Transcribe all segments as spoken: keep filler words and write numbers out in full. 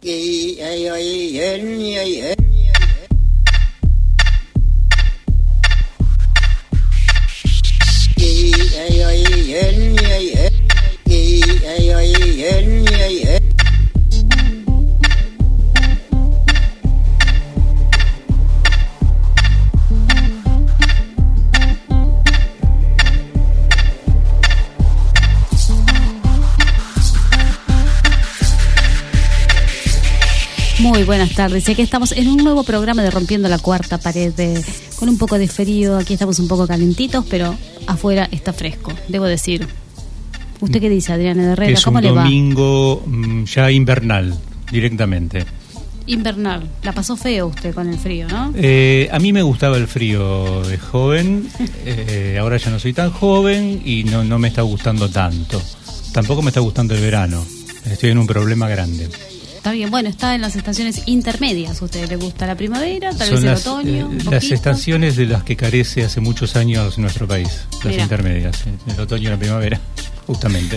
Muy buenas tardes, y aquí estamos en un nuevo programa de Rompiendo la Cuarta Pared, de, con un poco de frío. Aquí estamos un poco calentitos, pero afuera está fresco, debo decir. ¿Usted qué dice, Adriana Herrera? ¿Cómo le va? Es un domingo ya invernal, directamente. Invernal. La pasó feo usted con el frío, ¿no? Eh, a mí me gustaba el frío de joven, eh, ahora ya no soy tan joven y no, no me está gustando tanto. Tampoco me está gustando el verano, estoy en un problema grande. Está bien, bueno, está en las estaciones intermedias. ¿A usted le gusta la primavera, tal Son vez el las, otoño? Eh, las estaciones de las que carece hace muchos años nuestro país, las Mirá. intermedias, el otoño y la primavera, justamente.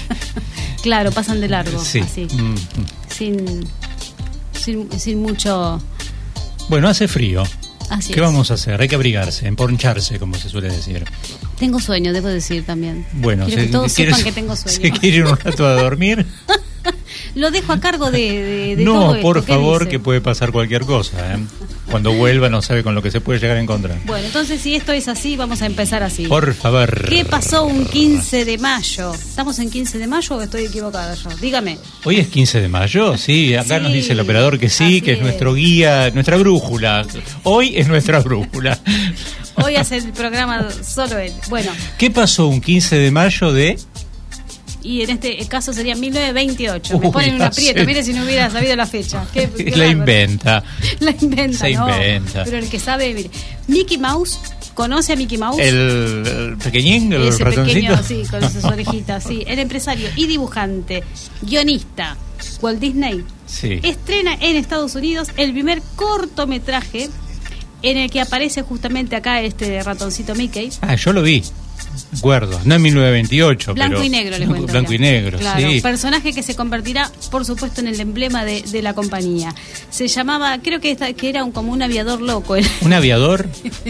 Claro, pasan de largo, sí. así, Mm. sin, sin, sin mucho... Bueno, hace frío. Así ¿Qué es. vamos a hacer? Hay que abrigarse, emponcharse, como se suele decir. Tengo sueño, debo decir también. Bueno, Quiero se, que todos ¿quieres, sepan que tengo sueño. ¿Se quiere ir un rato a dormir? Lo dejo a cargo de, de, de no, todo esto. por ¿Qué favor, dice? que puede pasar cualquier cosa, ¿eh? Cuando vuelva no sabe con lo que se puede llegar a encontrar. Bueno, entonces si esto es así, vamos a empezar así. Por favor. ¿Qué pasó un quince de mayo? ¿Estamos en quince de mayo o estoy equivocada yo? Dígame. Hoy es quince de mayo, sí, acá Sí, nos dice el operador que sí, que es, es nuestro guía, nuestra brújula. Hoy es nuestra brújula. Hoy hace el programa solo él. Bueno, ¿Qué pasó un quince de mayo de...? y en este caso sería mil novecientos veintiocho. Me Uy, ponen un aprieto, hace- mire si no hubiera sabido la fecha. Qué- qué La bárbaro. inventa. La inventa, Se ¿no? inventa. Pero el que sabe, mire. Mickey Mouse, ¿conoce a Mickey Mouse? El, el pequeñín, el Ese ratoncito. pequeño, sí, con sus orejitas, sí. El empresario y dibujante, guionista, Walt Disney, Sí. estrena en Estados Unidos el primer cortometraje en el que aparece justamente acá este ratoncito Mickey. Ah, yo lo vi. Acuerdo, no en mil novecientos veintiocho, Blanco pero... y negro, le cuento. Blanco y mirá. negro, Claro, sí. personaje que se convertirá, por supuesto, en el emblema de, de la compañía. Se llamaba, creo que, esta- que era un, como un aviador loco. ¿Un aviador?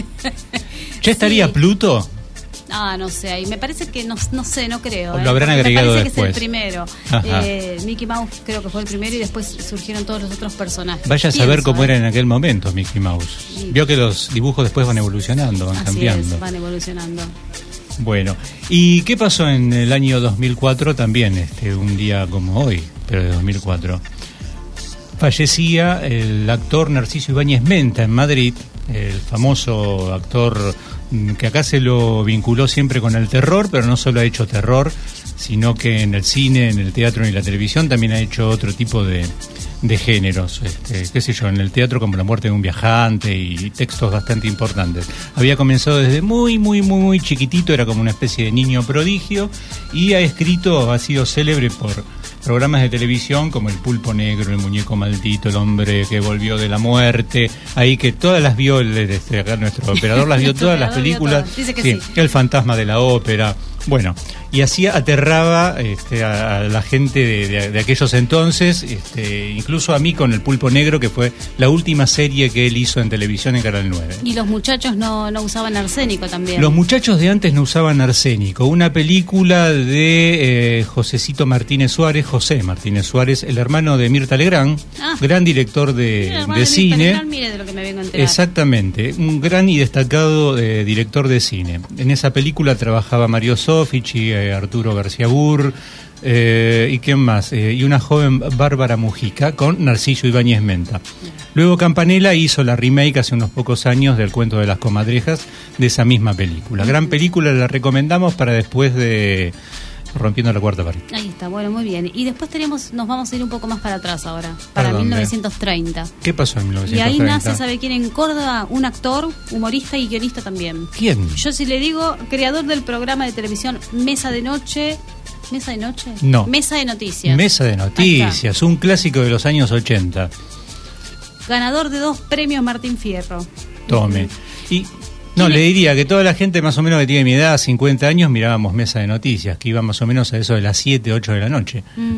¿Ya estaría Sí. Pluto? Ah, no sé, y me parece que, no, no sé, no creo. O ¿eh? lo habrán Me agregado parece después. que es el primero. Ajá. Eh, Mickey Mouse creo que fue el primero y después surgieron todos los otros personajes. Vaya a saber Pienso, cómo ¿eh? era en aquel momento Mickey Mouse. Sí. Vio que los dibujos después van evolucionando, van Así cambiando. es, van evolucionando. Bueno, ¿y qué pasó en el año dos mil cuatro también, este, un día como hoy, pero de dos mil cuatro? Fallecía el actor Narciso Ibáñez Menta en Madrid, el famoso actor mm, que acá se lo vinculó siempre con el terror, pero no solo ha hecho terror, sino que en el cine, en el teatro y en la televisión también ha hecho otro tipo de, de géneros, este, qué sé yo, en el teatro como La muerte de un viajante y textos bastante importantes. Había comenzado desde muy, muy, muy, muy chiquitito, era como una especie de niño prodigio, y ha escrito, ha sido célebre por programas de televisión como El pulpo negro, El muñeco maldito, El hombre que volvió de la muerte, ahí que todas las vio, el, este, acá nuestro operador las vio Nuestro todas las operador vio películas. todas. Dice que Sí, sí. El fantasma de la ópera, bueno, y así aterraba este, a, a la gente de, de, de aquellos entonces, este, incluso a mí con El pulpo negro, que fue la última serie que él hizo en televisión en Canal nueve. Y los muchachos no, no usaban arsénico también. Los muchachos de antes no usaban arsénico. Una película de eh, Josecito Martínez Suárez, José Martínez Suárez, el hermano de Mirta Legrand, Ah. gran director de, Mira, hermano, de Mirta cine. Legrand, mire de lo que me vengo a enterar. Exactamente, un gran y destacado eh, director de cine. En esa película trabajaba Mario Sofici, eh, Arturo García Burr, eh, y quién más, eh, y una joven Bárbara Mujica con Narciso Ibáñez Menta. Luego Campanella hizo la remake hace unos pocos años del Cuento de las Comadrejas de esa misma película. Gran película, la recomendamos para después de Rompiendo la Cuarta Pared. Ahí está, bueno, muy bien. Y después tenemos, nos vamos a ir un poco más para atrás ahora, para ¿Para dónde? mil novecientos treinta. ¿Qué pasó en mil Y novecientos ahí treinta? nace, ¿sabe quién? En Córdoba, un actor, humorista y guionista también. ¿Quién? Yo si le digo, creador del programa de televisión Mesa de Noche. ¿Mesa de Noche? No. Mesa de Noticias. Mesa de Ahí Noticias, un clásico de los años ochenta. está. Ganador de dos premios Martín Fierro. Tome. Y no, le diría que toda la gente más o menos que tiene mi edad, cincuenta años, mirábamos Mesa de Noticias, que iba más o menos a eso de las siete, ocho de la noche. Mm.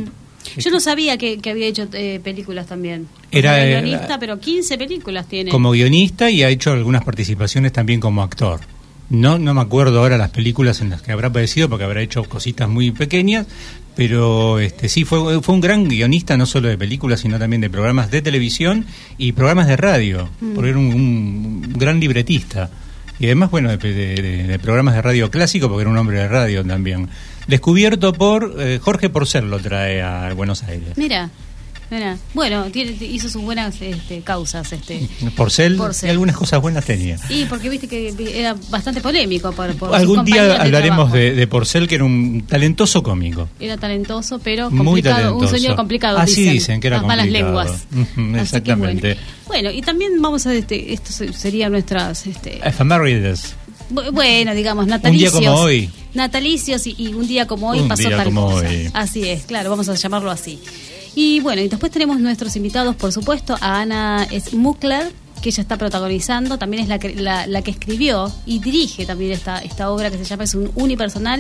Yo no sabía que, que había hecho eh, películas también. Era, era guionista, eh, pero quince películas tiene. Como guionista y ha hecho algunas participaciones también como actor. No no me acuerdo ahora las películas en las que habrá aparecido, porque habrá hecho cositas muy pequeñas, pero este sí fue fue un gran guionista, no solo de películas, sino también de programas de televisión y programas de radio, mm. porque era un, un gran libretista. Y además, bueno, de, de, de, de programas de radio clásico, porque era un hombre de radio también. Descubierto por eh, Jorge Porcel, lo trae a Buenos Aires. Mira, mira. Bueno, tiene, hizo sus buenas este, causas. Este Porcel, Porcel. Algunas cosas buenas tenía. Y porque viste que era bastante polémico. Por, por Algún día hablaremos de, de, de Porcel, que era un talentoso cómico. Era talentoso, pero complicado. Muy talentoso. Un señor complicado. Así dicen, dicen que era las complicado. Malas lenguas. Uh-huh, exactamente. Bueno. bueno, y también vamos a... Este, esto sería nuestras... Este, efemérides. Bueno, digamos, natalicios. Un día como hoy. Natalicios y, y un día como hoy un pasó día tal como cosa. Hoy. Así es, claro, vamos a llamarlo así. Y bueno, y después tenemos nuestros invitados, por supuesto, a Ana Smukler, que ella está protagonizando, también es la que, la, la que escribió y dirige también esta, esta obra que se llama, es un unipersonal,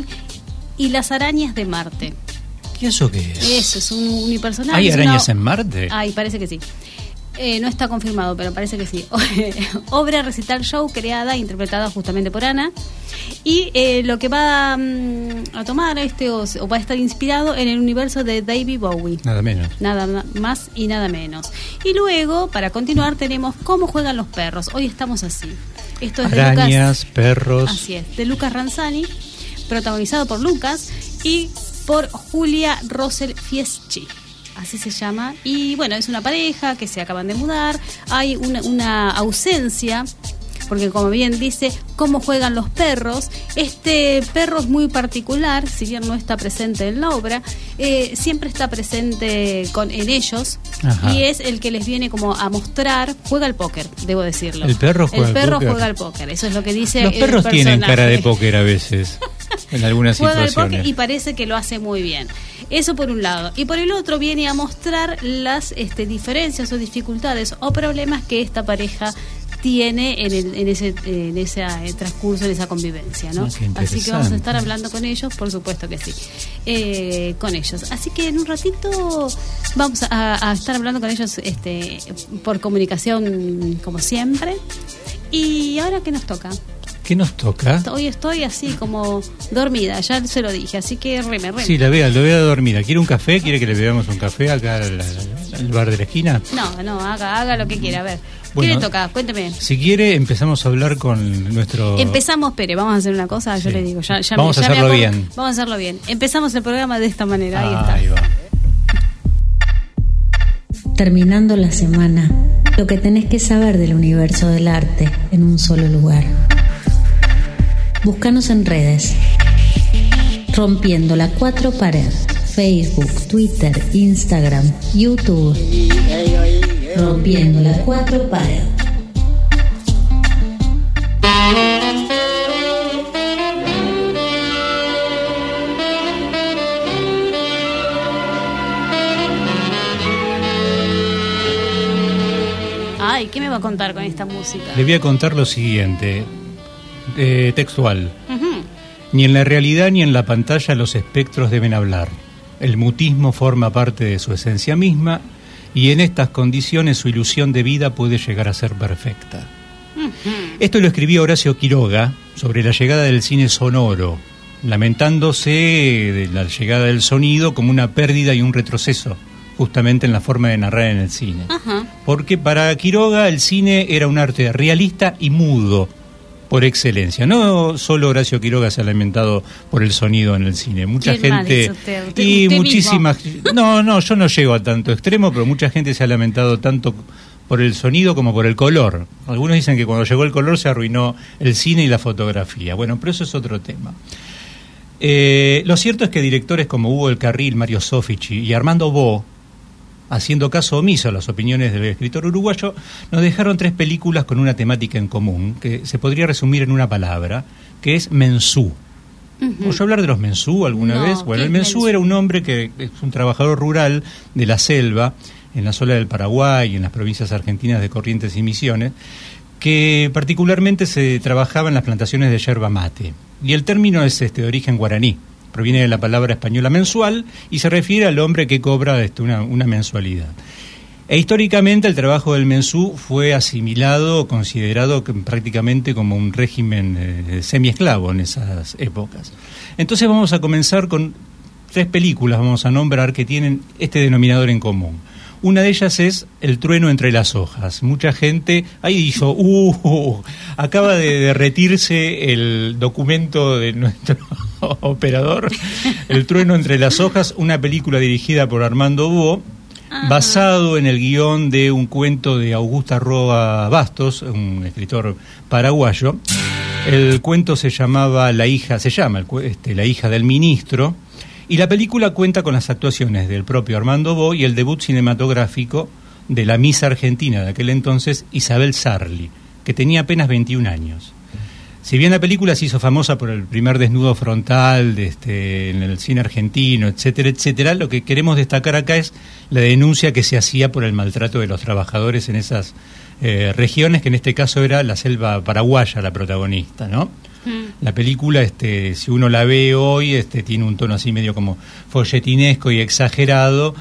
y Las arañas de Marte. ¿Y eso qué es? Eso, es un unipersonal. ¿Hay arañas una... en Marte? Ay, parece que sí. Eh, no está confirmado, pero parece que sí. Obra recital show creada e interpretada justamente por Ana. Y eh, lo que va um, a tomar este o, o va a estar inspirado en el universo de David Bowie. Nada menos. Nada más y nada menos. Y luego, para continuar, tenemos Cómo juegan los perros. Hoy estamos así. Esto es Arañas, de Lucas, perros. Así es, de Lucas Ranzani, protagonizado por Lucas y por Julia Rosel Fieschi. Así se llama. Y bueno, es una pareja que se acaban de mudar. Hay una, una ausencia, porque como bien dice, cómo juegan los perros. Este perro es muy particular, si bien no está presente en la obra, eh, siempre está presente con, en ellos. Ajá. Y es el que les viene como a mostrar, juega al póker, debo decirlo. El perro juega, el perro al, póker. juega al póker, eso es lo que dice los el perros personaje. Tienen cara de póker a veces, en algunas juega situaciones. al póker y parece que lo hace muy bien. Eso por un lado. Y por el otro viene a mostrar las este, diferencias o dificultades o problemas que esta pareja tiene en, el, en ese en ese eh, transcurso, en esa convivencia, ¿no? Oh, así que vamos a estar hablando con ellos, por supuesto que sí, eh, con ellos. Así que en un ratito vamos a, a estar hablando con ellos este, por comunicación, como siempre. Y ahora, ¿qué nos toca? ¿Qué nos toca? Hoy estoy así como dormida, ya se lo dije, así que reme, reme. Sí, la veo, la veo dormida. ¿Quiere un café? ¿Quiere que le bebamos un café acá al, al bar de la esquina? No, no, haga, haga lo que quiera, a ver. Bueno, ¿qué le toca? Cuénteme. Si quiere, empezamos a hablar con nuestro... Empezamos, Pere, vamos a hacer una cosa, yo sí. le digo. Ya, ya vamos me, a ya hacerlo me bien. Vamos a hacerlo bien. Empezamos el programa de esta manera, ahí ah, está. Ahí va. Terminando la semana, lo que tenés que saber del universo del arte en un solo lugar. Búscanos en redes. Rompiendo la cuatro pared. Facebook, Twitter, Instagram, YouTube. Rompiendo la cuatro pared. Ay, ¿qué me va a contar con esta música? Le voy a contar lo siguiente. Eh, textual. Uh-huh. Ni en la realidad ni en la pantalla los espectros deben hablar. El mutismo forma parte de su esencia misma y en estas condiciones su ilusión de vida puede llegar a ser perfecta. Uh-huh. Esto lo escribió Horacio Quiroga sobre la llegada del cine sonoro, lamentándose de la llegada del sonido como una pérdida y un retroceso, justamente en la forma de narrar en el cine. Uh-huh. Porque para Quiroga el cine era un arte realista y mudo, por excelencia. No solo Horacio Quiroga se ha lamentado por el sonido en el cine. Mucha gente usted? ¿Usted, y usted muchísimas mismo? No, no, yo no llego a tanto extremo, pero mucha gente se ha lamentado tanto por el sonido como por el color. Algunos dicen que cuando llegó el color se arruinó el cine y la fotografía. Bueno, pero eso es otro tema. Eh, lo cierto es que directores como Hugo El Carril, Mario Soffici y Armando Bo, haciendo caso omiso a las opiniones del escritor uruguayo, nos dejaron tres películas con una temática en común, que se podría resumir en una palabra, que es mensú. Uh-huh. ¿Oyó hablar de los mensú alguna no, vez? Bueno, el mensú, mensú era un hombre que es un trabajador rural de la selva, en la zona del Paraguay y en las provincias argentinas de Corrientes y Misiones, que particularmente se trabajaba en las plantaciones de yerba mate. Y el término es este, de origen guaraní, proviene de la palabra española mensual y se refiere al hombre que cobra este, una, una mensualidad. E históricamente el trabajo del mensú fue asimilado, considerado prácticamente como un régimen eh, semiesclavo en esas épocas. Entonces vamos a comenzar con tres películas, vamos a nombrar, que tienen este denominador en común. Una de ellas es El trueno entre las hojas. Mucha gente ahí dijo, uh, acaba de derretirse el documento de nuestro operador. El trueno entre las hojas, una película dirigida por Armando Bo, Ajá. basado en el guión de un cuento de Augusta Roa Bastos, un escritor paraguayo. El cuento se llamaba La hija, se llama este, La hija del ministro, y la película cuenta con las actuaciones del propio Armando Bo y el debut cinematográfico de la Miss Argentina de aquel entonces, Isabel Sarli, que tenía apenas veintiún años. Si bien la película se hizo famosa por el primer desnudo frontal de este, en el cine argentino, etcétera, etcétera, lo que queremos destacar acá es la denuncia que se hacía por el maltrato de los trabajadores en esas eh, regiones, que en este caso era la selva paraguaya la protagonista, ¿no? Mm. La película, este, si uno la ve hoy, este, tiene un tono así medio como folletinesco y exagerado,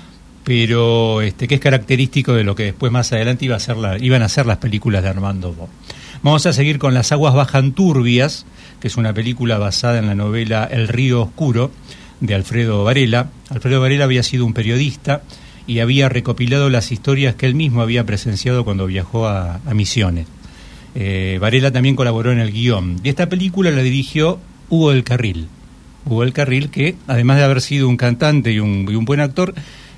pero este, que es característico de lo que después más adelante iba a ser la, iban a ser las películas de Armando Bo. Vamos a seguir con Las aguas bajan turbias, que es una película basada en la novela El río oscuro, de Alfredo Varela. Alfredo Varela había sido un periodista y había recopilado las historias que él mismo había presenciado cuando viajó a, a Misiones. Eh, Varela también colaboró en el guión. Y esta película la dirigió Hugo del Carril. Hugo del Carril, que además de haber sido un cantante y un, y un buen actor,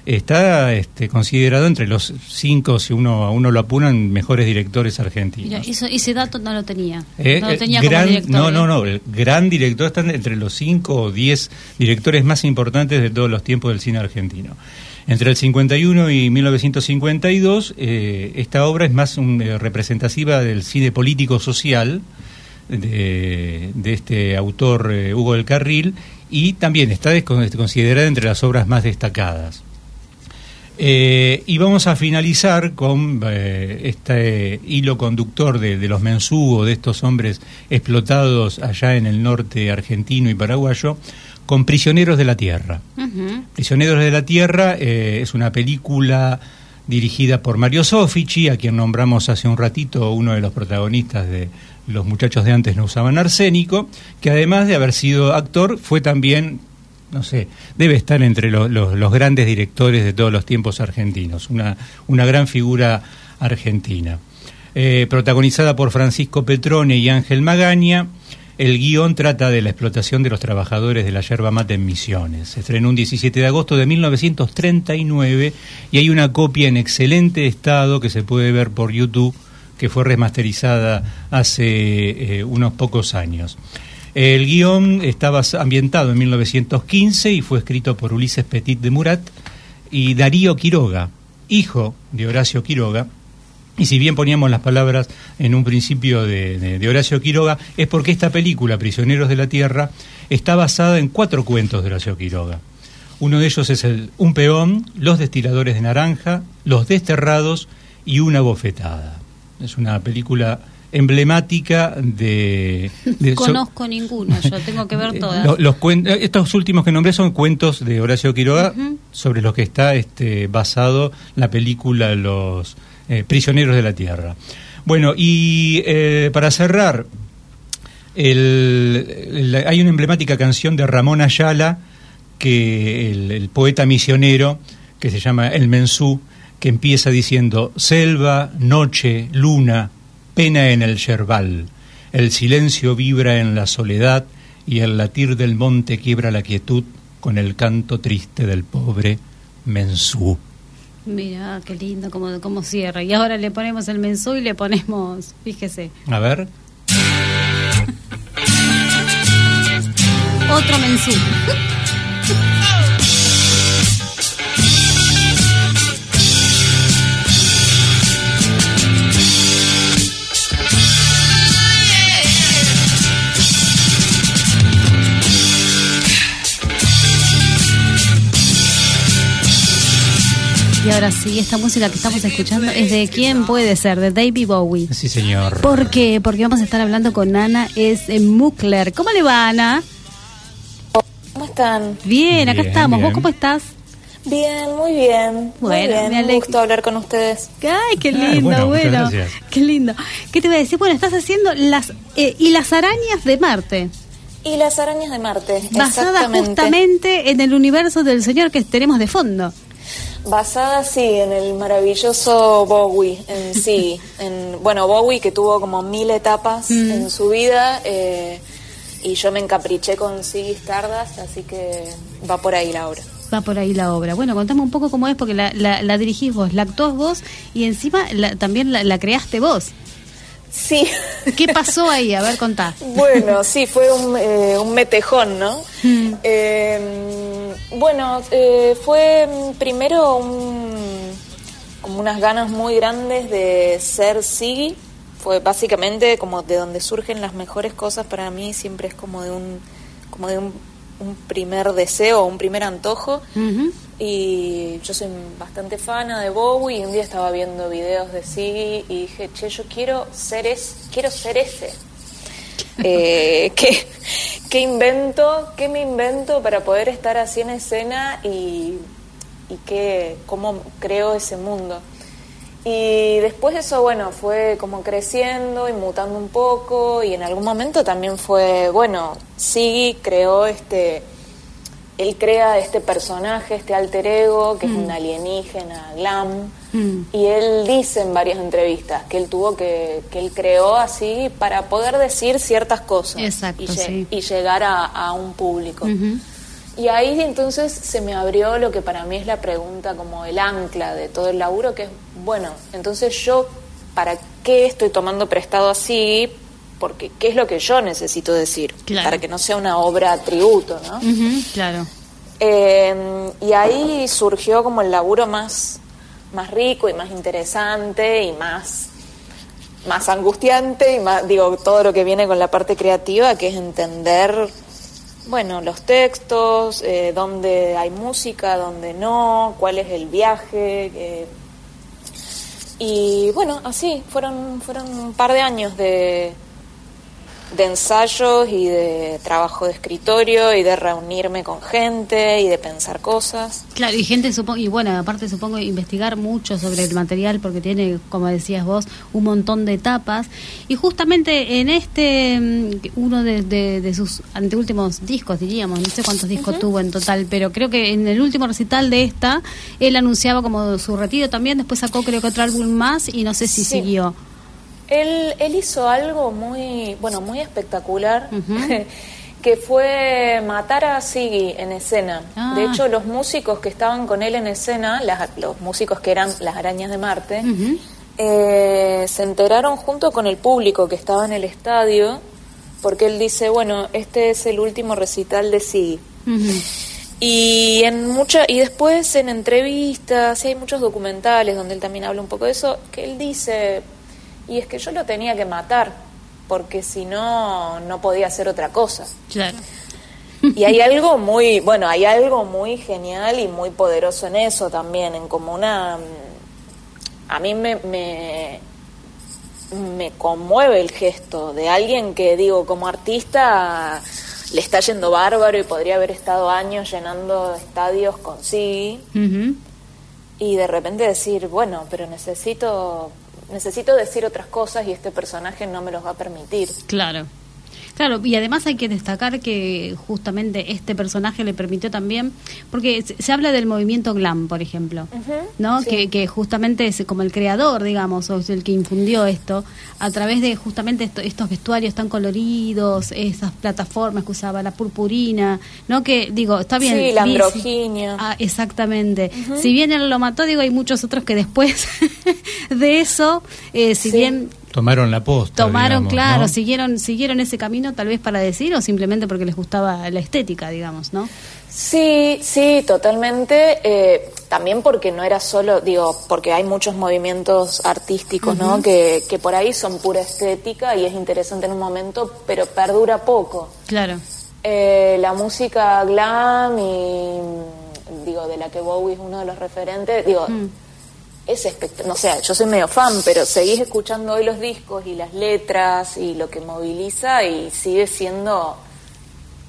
está este, considerado entre los cinco, si uno a uno lo apuran, mejores directores argentinos. Mira, eso, ese dato no lo tenía. Eh, no lo tenía gran, como director. No, ¿eh? no, no. El gran director, están entre los cinco o diez directores más importantes de todos los tiempos del cine argentino. Entre el cincuenta y uno y mil novecientos cincuenta y dos, eh, esta obra es más un, eh, representativa del cine político-social de, de este autor eh, Hugo del Carril, y también está considerada entre las obras más destacadas. Eh, y vamos a finalizar con eh, este hilo conductor de, de los mensúos, de estos hombres explotados allá en el norte argentino y paraguayo, con Prisioneros de la Tierra. Uh-huh. Prisioneros de la Tierra eh, es una película dirigida por Mario Soffici, a quien nombramos hace un ratito uno de los protagonistas de Los muchachos de antes no usaban arsénico, que además de haber sido actor, fue también, no sé, debe estar entre lo, lo, los grandes directores de todos los tiempos argentinos, una, una gran figura argentina. Eh, protagonizada por Francisco Petrone y Ángel Magaña, el guión trata de la explotación de los trabajadores de la yerba mate en Misiones. Se estrenó un diecisiete de agosto de mil novecientos treinta y nueve y hay una copia en excelente estado que se puede ver por YouTube, que fue remasterizada hace eh, unos pocos años. El guión estaba ambientado en mil novecientos quince y fue escrito por Ulises Petit de Murat y Darío Quiroga, hijo de Horacio Quiroga. Y si bien poníamos las palabras en un principio de, de, de Horacio Quiroga, es porque esta película, Prisioneros de la Tierra, está basada en cuatro cuentos de Horacio Quiroga. Uno de ellos es el Un peón, Los destiladores de naranja, Los desterrados y Una bofetada. Es una película emblemática de... de Conozco so, ninguna, yo tengo que ver todas. Los, los cuen, estos últimos que nombré son cuentos de Horacio Quiroga, uh-huh. sobre los que está este, basado la película Los eh, Prisioneros de la Tierra. Bueno, y eh, para cerrar, el, el, hay una emblemática canción de Ramón Ayala, que el, el poeta misionero, que se llama El Mensú, que empieza diciendo: selva, noche, luna, pena en el yerbal, el silencio vibra en la soledad y el latir del monte quiebra la quietud con el canto triste del pobre Mensú. Mira, qué lindo cómo, cómo cierra. Y ahora le ponemos el Mensú y le ponemos, fíjese. A ver. Otro Mensú. Y ahora sí, esta música que estamos escuchando es de ¿quién puede ser? De David Bowie. Sí, señor. ¿Por qué? Porque vamos a estar hablando con Ana S. Mukler. ¿Cómo le va, Ana? ¿Cómo están? Bien, acá Bien, estamos. bien. ¿Vos cómo estás? Bien, muy bien. Bueno, muy bien. me Un alegro. gusto hablar con ustedes. Ay, qué Ah, lindo, bueno, muchas bueno. gracias. Qué lindo. ¿Qué te iba a decir? Bueno, estás haciendo las eh, y las arañas de Marte, Y las arañas de Marte, basada exactamente. justamente en el universo del señor que tenemos de fondo. Basada, sí, en el maravilloso Bowie, en sí. en, bueno, Bowie que tuvo como mil etapas Mm. en su vida, eh, y yo me encapriché con Ziggy Stardust, así que va por ahí la obra. Va por ahí la obra. Bueno, contame un poco cómo es, porque la, la, la dirigís vos, la actuás vos y encima la, también la, la creaste vos. Sí. ¿Qué pasó ahí? A ver, contá. Bueno, sí, fue un, eh, un metejón, ¿no? Mm. Eh, bueno, eh, fue primero un, como unas ganas muy grandes de ser Ziggy. Fue básicamente como de donde surgen las mejores cosas para mí, siempre es como de un, como de un, un primer deseo, un primer antojo. Ujú. Y yo soy bastante fana de Bowie y un día estaba viendo videos de Ziggy y dije, che, yo quiero ser es, quiero ser ese. eh, ¿qué, ¿Qué invento? ¿Qué me invento para poder estar así en escena y, y qué, cómo creo ese mundo? Y después eso, bueno, fue como creciendo y mutando un poco y en algún momento también fue, bueno, Ziggy creó este... Él crea este personaje, este alter ego, que mm. es un alienígena glam, mm. y él dice en varias entrevistas que él tuvo que, que él creó así para poder decir ciertas cosas. Exacto, y, sí. y llegar a, a un público. Uh-huh. Y ahí entonces se me abrió lo que para mí es la pregunta, como el ancla de todo el laburo, que es, bueno, entonces yo, ¿para qué estoy tomando prestado así? Porque qué es lo que yo necesito decir, claro. para que no sea una obra tributo, ¿no? Uh-huh, claro. Eh, y ahí surgió como el laburo más, más rico y más interesante y más, más angustiante y más, digo, todo lo que viene con la parte creativa, que es entender, bueno, los textos, eh, dónde hay música, dónde no, cuál es el viaje. Eh, y bueno, así, fueron, fueron un par de años de... de ensayos y de trabajo de escritorio y de reunirme con gente y de pensar cosas. Claro, y gente supongo, y bueno, aparte supongo investigar mucho sobre el material porque tiene, como decías vos, un montón de etapas. Y justamente en este, uno de, de, de sus anteúltimos discos, diríamos, no sé cuántos discos uh-huh. tuvo en total, pero creo que en el último recital de esta, él anunciaba como su retiro también, después sacó creo que otro álbum más y no sé si sí. siguió. Él, él hizo algo muy, bueno, muy espectacular, uh-huh. que fue matar a Ziggy en escena. Ah. De hecho, los músicos que estaban con él en escena, las, los músicos que eran las arañas de Marte, uh-huh. eh, se enteraron junto con el público que estaba en el estadio, porque él dice, bueno, este es el último recital de Ziggy. Uh-huh. Y en mucha y después en entrevistas, y hay muchos documentales donde él también habla un poco de eso, que él dice... Y es que yo lo tenía que matar, porque si no, no podía hacer otra cosa. Claro. Y hay algo muy, bueno, hay algo muy genial y muy poderoso en eso también, en como una... A mí me, me, me conmueve el gesto de alguien que, digo, como artista le está yendo bárbaro y podría haber estado años llenando estadios con sí. Uh-huh. Y de repente decir, bueno, pero necesito... necesito decir otras cosas y este personaje no me los va a permitir. Claro. Claro, y además hay que destacar que justamente este personaje le permitió también, porque se, se habla del movimiento glam, por ejemplo, uh-huh, ¿no? Sí. Que, que justamente es como el creador, digamos, o es el que infundió esto, a través de justamente esto, estos vestuarios tan coloridos, esas plataformas que usaba, la purpurina, ¿no? Que, digo, está bien. Sí, la androginia. Ah, exactamente. Uh-huh. Si bien él lo mató, digo, hay muchos otros que después de eso, eh, si sí. bien... Tomaron la posta. Tomaron, digamos, claro, ¿no? siguieron siguieron ese camino tal vez para decir o simplemente porque les gustaba la estética, digamos, ¿no? Sí, sí, totalmente. Eh, también porque no era solo, digo, porque hay muchos movimientos artísticos, uh-huh. ¿no? Que, que por ahí son pura estética y es interesante en un momento, pero perdura poco. Claro. Eh, la música glam y, digo, de la que Bowie es uno de los referentes, digo... Uh-huh. Es espectacular, no sé, yo soy medio fan, pero seguís escuchando hoy los discos y las letras y lo que moviliza y sigue siendo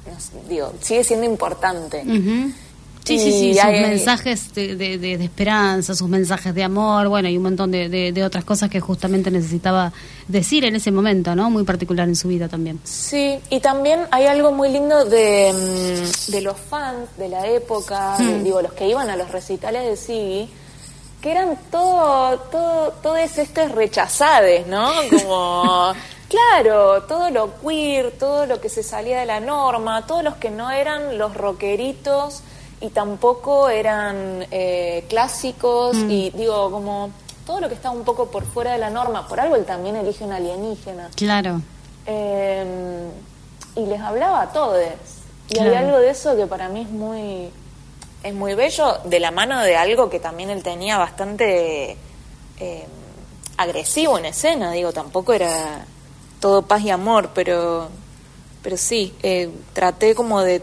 digo, sigue siendo importante. Uh-huh. Sí, y sí, sí, sus hay, mensajes de, de, de, de esperanza, sus mensajes de amor, bueno, y un montón de, de, de otras cosas que justamente necesitaba decir en ese momento, ¿no? Muy particular en su vida también. Sí, y también hay algo muy lindo de, de los fans de la época, hmm. de, digo, los que iban a los recitales de Ziggy, que eran todo, todo, todos estos rechazades, ¿no? Como, claro, todo lo queer, todo lo que se salía de la norma, todos los que no eran los rockeritos y tampoco eran eh, clásicos, mm. y digo, como todo lo que estaba un poco por fuera de la norma. Por algo él también elige un alienígena. Claro. Eh, y les hablaba a todos. Y claro. hay algo de eso que para mí es muy, es muy bello, de la mano de algo que también él tenía bastante eh, agresivo en escena. Digo, tampoco era todo paz y amor, pero, pero sí, eh, traté como de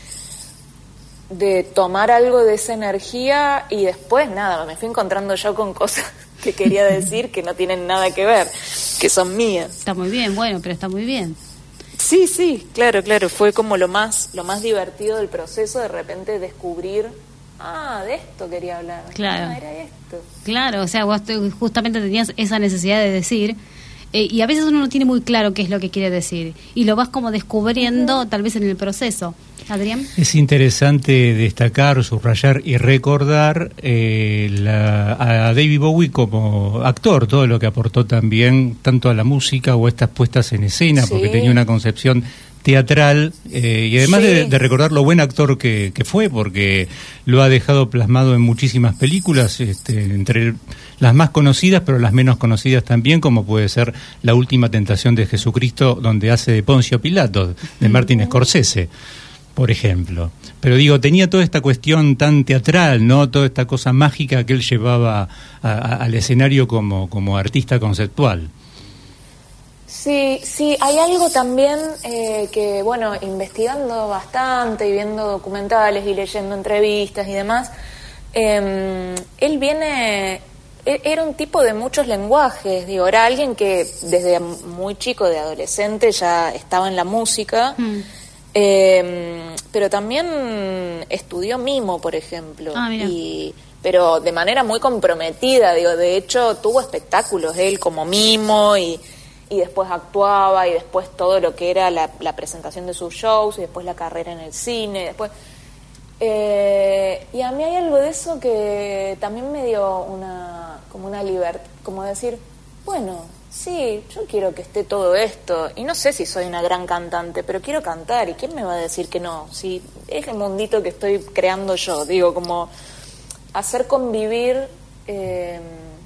de tomar algo de esa energía y después nada, me fui encontrando yo con cosas que quería decir que no tienen nada que ver, que son mías. Está muy bien, bueno, pero está muy bien. Sí, sí, claro, claro, fue como lo más lo más divertido del proceso, de repente descubrir, ah, de esto quería hablar. Claro. Ah, era esto. Claro, o sea, vos justamente tenías esa necesidad de decir. Eh, y a veces uno no tiene muy claro qué es lo que quiere decir. Y lo vas como descubriendo uh-huh. tal vez en el proceso. Adrián. Es interesante destacar, subrayar y recordar eh, la, a David Bowie como actor, todo lo que aportó también tanto a la música o a estas puestas en escena, sí. porque tenía una concepción teatral eh, y además sí. de, de recordar lo buen actor que, que fue, porque lo ha dejado plasmado en muchísimas películas, este, entre las más conocidas pero las menos conocidas también, como puede ser La Última Tentación de Jesucristo, donde hace de Poncio Pilato, de Martin Scorsese, por ejemplo. Pero digo, tenía toda esta cuestión tan teatral, ¿no? Toda esta cosa mágica que él llevaba a, a, al escenario como, como artista conceptual. Sí, sí, hay algo también eh, que, bueno, investigando bastante y viendo documentales y leyendo entrevistas y demás, eh, él viene, era un tipo de muchos lenguajes, digo, era alguien que desde muy chico, de adolescente, ya estaba en la música, mm. eh, pero también estudió mimo, por ejemplo, ah, y pero de manera muy comprometida, digo, de hecho tuvo espectáculos él como mimo y... y después actuaba, y después todo lo que era la, la presentación de sus shows, y después la carrera en el cine, después eh, y a mí hay algo de eso que también me dio una como una libertad, como decir, bueno, sí, yo quiero que esté todo esto, y no sé si soy una gran cantante, pero quiero cantar, y quién me va a decir que no, si es el mundito que estoy creando yo, digo, como hacer convivir eh,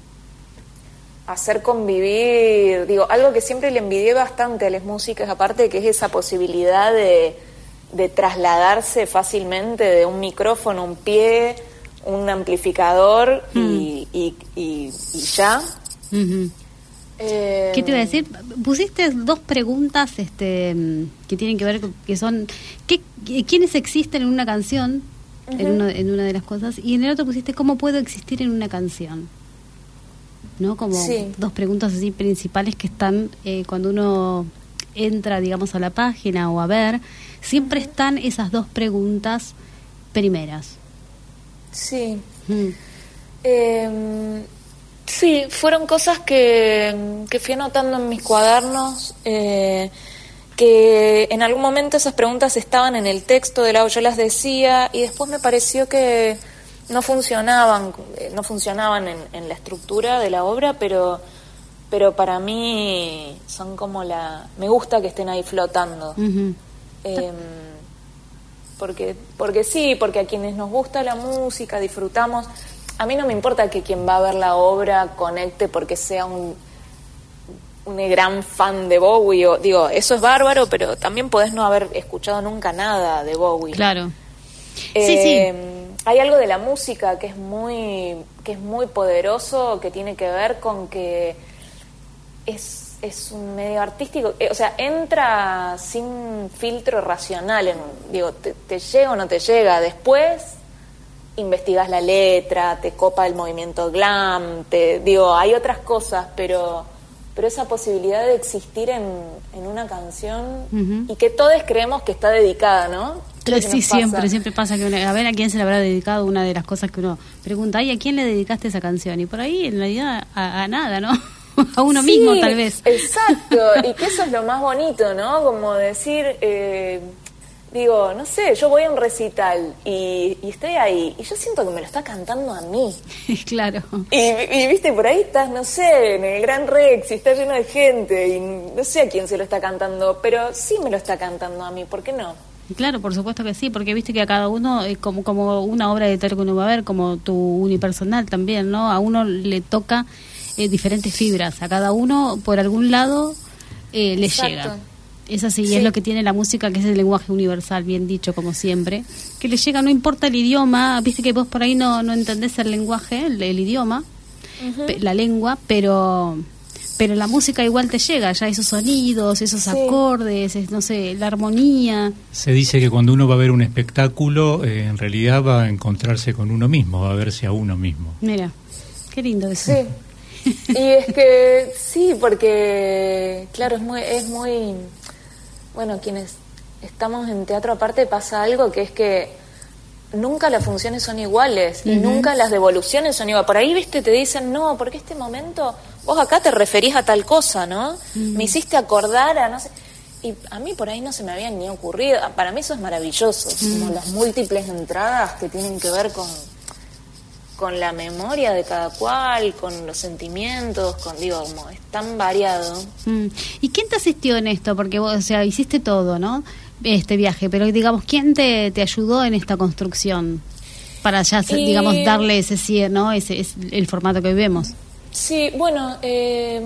hacer convivir, digo, algo que siempre le envidié bastante a las músicas, aparte, que es esa posibilidad de, de trasladarse fácilmente de un micrófono, un pie, un amplificador mm. y, y, y, y ya. Uh-huh. Eh, ¿Qué te iba a decir? Pusiste dos preguntas este, que tienen que ver con, que son, ¿qué, ¿quiénes existen en una canción? Uh-huh. En, una, en una de las cosas, y en el otro pusiste, ¿cómo puedo existir en una canción? ¿No? Como sí. dos preguntas así principales que están eh, cuando uno entra, digamos, a la página o a ver, siempre están esas dos preguntas primeras. Sí. Mm. Eh, sí, fueron cosas que, que fui anotando en mis cuadernos, eh, que en algún momento esas preguntas estaban en el texto de la yo las decía, y después me pareció que no funcionaban, no funcionaban en, en la estructura de la obra, pero pero para mí son como la... me gusta que estén ahí flotando. Uh-huh. Eh, porque porque sí, porque a quienes nos gusta la música, disfrutamos... A mí no me importa que quien va a ver la obra conecte porque sea un, un gran fan de Bowie, o, digo, eso es bárbaro, pero también podés no haber escuchado nunca nada de Bowie. Claro. Eh, sí, sí. Hay algo de la música que es muy que es muy poderoso, que tiene que ver con que es, es un medio artístico, eh, o sea, entra sin filtro racional, en, digo, te, te llega o no te llega, después investigas la letra, te copa el movimiento glam, te digo, hay otras cosas, pero pero esa posibilidad de existir en, en una canción Uh-huh. y que todos creemos que está dedicada, ¿no? Creo que Sí, nos pasa. siempre, siempre pasa que una, a ver a quién se le habrá dedicado, una de las cosas que uno pregunta, ¿y a quién le dedicaste esa canción? Y por ahí en realidad a, a nada, ¿no? A uno Sí, mismo tal vez. Exacto, y que eso es lo más bonito, ¿no? Como decir, eh, digo, no sé, yo voy a un recital y, y estoy ahí y yo siento que me lo está cantando a mí. Claro. Y, y viste, por ahí estás, no sé, en el Gran Rex y está lleno de gente y no sé a quién se lo está cantando, pero sí me lo está cantando a mí, ¿por qué no? Claro, por supuesto que sí, porque viste que a cada uno, eh, como como una obra de teatro que uno va a ver, como tu unipersonal también, ¿no? A uno le toca eh, diferentes fibras, a cada uno por algún lado eh, le Exacto. llega. Es así, Sí. es lo que tiene la música, que es el lenguaje universal, bien dicho, como siempre, que le llega, no importa el idioma, viste que vos por ahí no, no entendés el lenguaje, el, el idioma, Ujú. pe- la lengua, pero pero la música igual te llega, ya esos sonidos, esos Sí. acordes, es, no sé, la armonía. Se dice que cuando uno va a ver un espectáculo, eh, en realidad va a encontrarse con uno mismo, va a verse a uno mismo. Mira, qué lindo eso. Sí, y es que sí, porque claro, es muy, es muy, bueno, quienes estamos en teatro aparte pasa algo que es que nunca las funciones son iguales y Ujú. nunca las devoluciones son iguales. Por ahí, viste, te dicen, no, porque este momento, vos acá te referís a tal cosa, ¿no? Me hiciste acordar a no sé... Y a mí por ahí no se me había ni ocurrido. Para mí eso es maravilloso, como las múltiples entradas que tienen que ver con con la memoria de cada cual, con los sentimientos, con, digo, como es tan variado. Mm. ¿Y quién te asistió en esto? Porque vos, o sea, hiciste todo, ¿no? Este viaje, pero digamos, ¿quién te, te ayudó en esta construcción? Para ya, Y- digamos, darle ese cierre, ¿no? Ese es el formato que vemos. Sí, bueno, eh,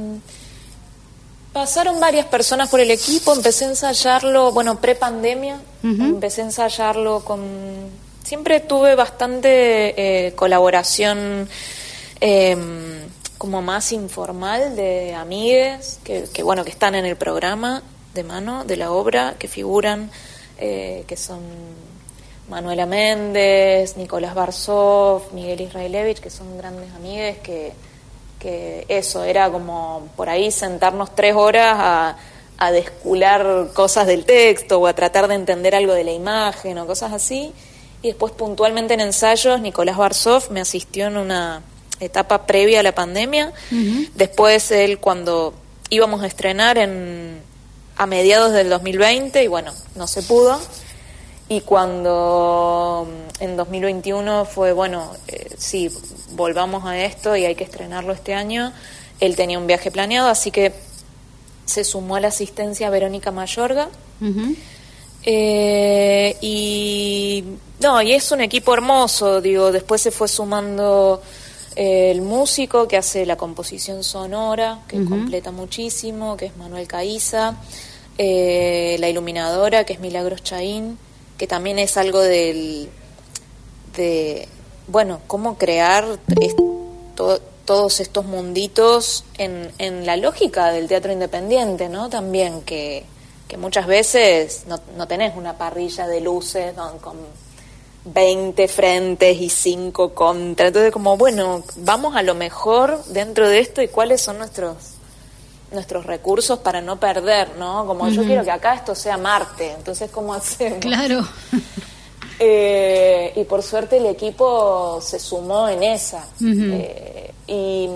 pasaron varias personas por el equipo, empecé a ensayarlo, bueno, pre-pandemia, Ujú. empecé a ensayarlo con... Siempre tuve bastante eh, colaboración eh, como más informal de amigues, que, que bueno, que están en el programa de mano de la obra, que figuran, eh, que son Manuela Méndez, Nicolás Barsov, Miguel Israelevich, que son grandes amigues, que, que eso, era como por ahí sentarnos tres horas a, a descular cosas del texto o a tratar de entender algo de la imagen o cosas así. Y después puntualmente en ensayos, Nicolás Barsov me asistió en una etapa previa a la pandemia. Ujú. Después él, cuando íbamos a estrenar en a mediados del dos mil veinte, y bueno, no se pudo. Y cuando en dos mil veintiuno fue, bueno, eh, sí, volvamos a esto y hay que estrenarlo este año, él tenía un viaje planeado, así que se sumó a la asistencia Verónica Mayorga. Ujú. Eh, y no, y es un equipo hermoso, digo, después se fue sumando eh, el músico que hace la composición sonora, que Ujú. completa muchísimo, que es Manuel Caiza, eh, la iluminadora, que es Milagros Chaín, que también es algo del de, bueno, cómo crear esto, todos estos munditos en, en la lógica del teatro independiente, ¿no? También que que muchas veces no, no tenés una parrilla de luces don, con veinte frentes y cinco contra. Entonces, como, bueno, vamos a lo mejor dentro de esto y cuáles son nuestros nuestros recursos para no perder, ¿no? Como yo Ujú. quiero que acá esto sea Marte, entonces, ¿cómo hacemos? Claro. Eh, y por suerte el equipo se sumó en esa. Ujú. Eh, y...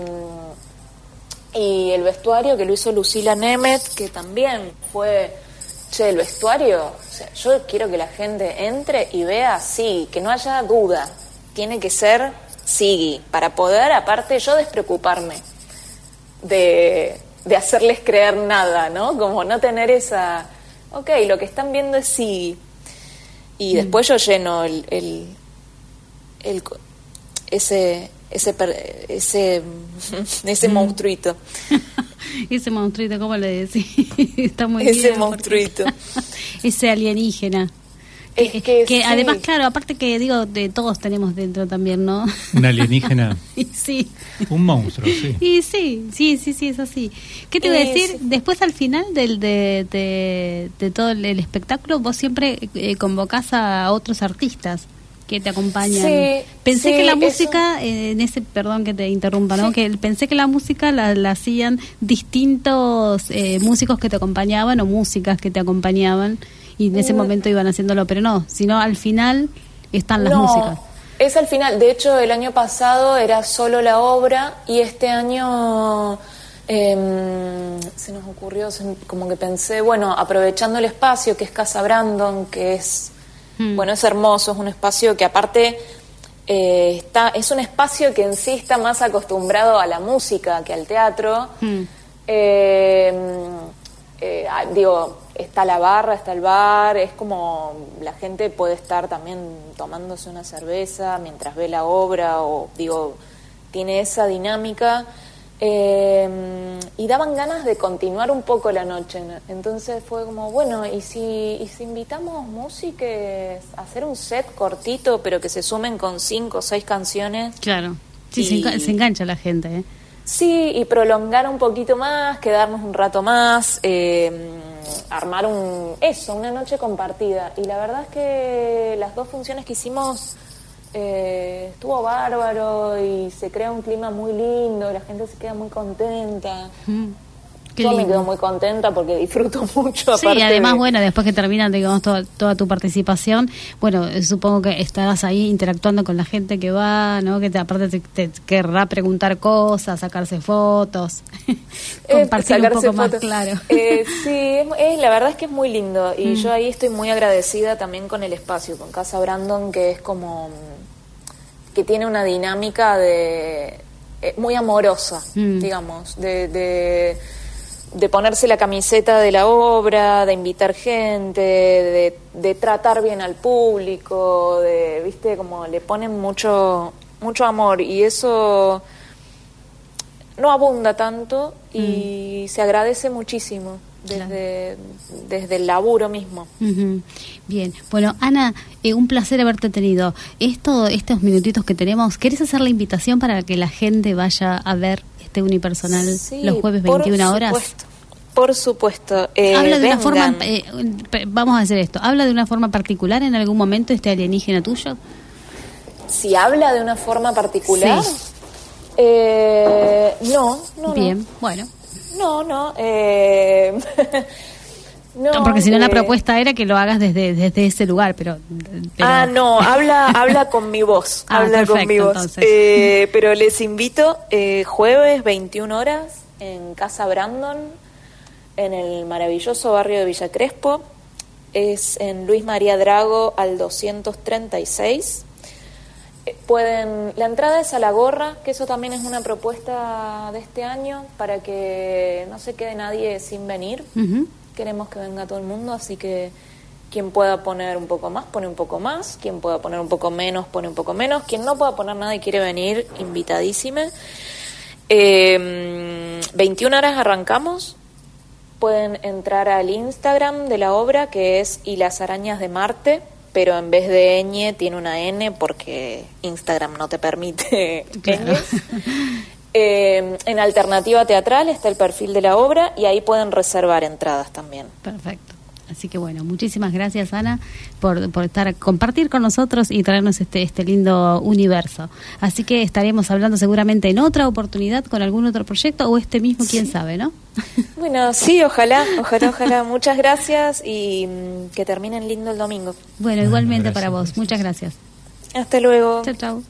Y el vestuario que lo hizo Lucila Nemeth, que también fue, che, el vestuario, o sea, yo quiero que la gente entre y vea sí, que no haya duda, tiene que ser Siggy, para poder, aparte, yo despreocuparme de, de hacerles creer nada, ¿no? Como no tener esa, ok, lo que están viendo es Siggy. Y después yo lleno el, el, el co- ese... ese per- ese ese monstruito Ese monstruito, ¿cómo le decís? Está muy ese bien. monstruito porque- Ese alienígena. es que, sí. Además, claro, aparte que digo, de todos tenemos dentro también, ¿no? Un alienígena, Y sí. un monstruo, sí. Y sí, sí, sí, sí, es así. ¿Qué te voy a Y decir? sí. Después, al final del, de, de, de todo el espectáculo, vos siempre eh, convocás a otros artistas que te acompañan. Sí, pensé sí, que la eso... música, eh, en ese, perdón que te interrumpa, ¿no? Sí. Que pensé que la música la, la hacían distintos eh, músicos que te acompañaban o músicas que te acompañaban y en ese mm. momento iban haciéndolo, pero no, sino al final están las no. músicas. Es al final, de hecho el año pasado era solo la obra y este año eh, se nos ocurrió, como que pensé, bueno, aprovechando el espacio que es Casa Brandon, que es, mm. bueno, es hermoso, es un espacio que aparte eh, está, es un espacio que en sí está más acostumbrado a la música que al teatro. Mm. Eh, eh, digo, está la barra, está el bar, es como la gente puede estar también tomándose una cerveza mientras ve la obra, o digo, tiene esa dinámica, eh, y daban ganas de continuar un poco la noche, entonces fue como, bueno, ¿y si, y si invitamos músicos a hacer un set cortito, pero que se sumen con cinco o seis canciones? Claro, sí, y... se, engan- se engancha la gente, ¿eh? Sí, y prolongar un poquito más, quedarnos un rato más, eh, armar un eso, una noche compartida. Y la verdad es que las dos funciones que hicimos eh, estuvo bárbaro y se crea un clima muy lindo, la gente se queda muy contenta. Mm. Qué Yo lindo. Me quedo muy contenta porque disfruto mucho. Sí, y además, de... bueno, después que terminan, digamos, toda, toda tu participación, bueno, supongo que estarás ahí interactuando con la gente que va, ¿no? Que te, aparte te, te querrá preguntar cosas, sacarse fotos, compartir eh, un poco fotos. más, claro. Eh, sí, es, es, la verdad es que es muy lindo y mm. yo ahí estoy muy agradecida también con el espacio, con Casa Brandon, que es como, que tiene una dinámica de eh, muy amorosa, mm. digamos, de... de de ponerse la camiseta de la obra, de invitar gente, de, de tratar bien al público, de, viste, como le ponen mucho mucho amor y eso no abunda tanto y mm. se agradece muchísimo desde, claro. desde el laburo mismo. Uh-huh. Bien, bueno, Ana, eh, un placer haberte tenido. Esto, estos minutitos que tenemos, ¿querés hacer la invitación para que la gente vaya a ver este unipersonal sí, los jueves veintiuna horas? Supuesto, por supuesto. Eh, Habla de vengan. una forma, eh, vamos a hacer esto, ¿habla de una forma particular en algún momento este alienígena tuyo? Si habla de una forma particular, sí. eh, no, no, Bien, no. bueno. No, no, eh... No, no, porque si no eh... la propuesta era que lo hagas desde desde ese lugar, pero, pero... ah, no, habla habla con mi voz, ah, habla perfecto, con mi voz. Eh, pero les invito eh, jueves veintiuna horas en Casa Brandon, en el maravilloso barrio de Villa Crespo, es en Luis María Drago al doscientos treinta y seis. Eh, pueden, la entrada es a la gorra, que eso también es una propuesta de este año para que no se quede nadie sin venir. Uh-huh. Queremos que venga todo el mundo, así que quien pueda poner un poco más, pone un poco más, quien pueda poner un poco menos, pone un poco menos, quien no pueda poner nada y quiere venir, invitadísime. Eh, veintiuna horas arrancamos, pueden entrar al Instagram de la obra, que es Y las arañas de Marte, pero en vez de ñ tiene una N porque Instagram no te permite claro. Eh, en Alternativa Teatral está el perfil de la obra y ahí pueden reservar entradas también. Perfecto. Así que bueno, muchísimas gracias, Ana, por, por estar compartir con nosotros y traernos este este lindo universo. Así que estaremos hablando seguramente en otra oportunidad con algún otro proyecto o este mismo, quién sí. sabe, ¿no? Bueno, sí, ojalá, ojalá, ojalá. Muchas gracias y mmm, que terminen lindo el domingo. Bueno, igualmente para vos. Muchas gracias. Hasta luego. Chao, chao.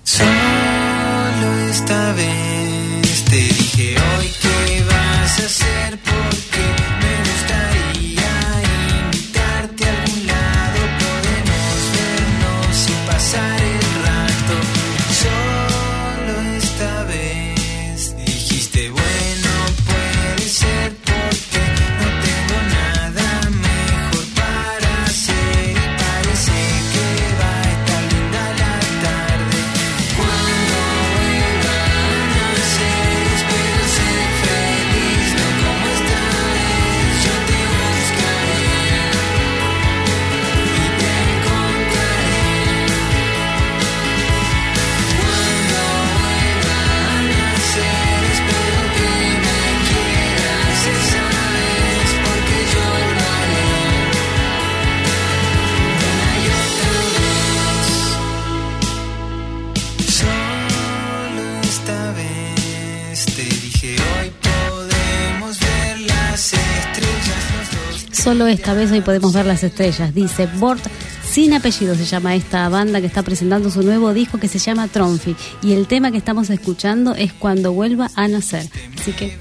Solo esta vez te dije hoy qué vas a hacer porque me gustaría invitarte a algún lado, podemos vernos y pasar el rato. Solo esta vez dijiste bueno puede ser porque no tengo nada mejor para hacer y parece que va a estar linda la tarde cuando vuelva a vez te dije hoy podemos ver las estrellas los dos. Solo esta vez hoy podemos ver las estrellas, dice Bort. Sin apellido se llama esta banda que está presentando su nuevo disco que se llama Tronfi. Y el tema que estamos escuchando es Cuando vuelva a nacer. Así que...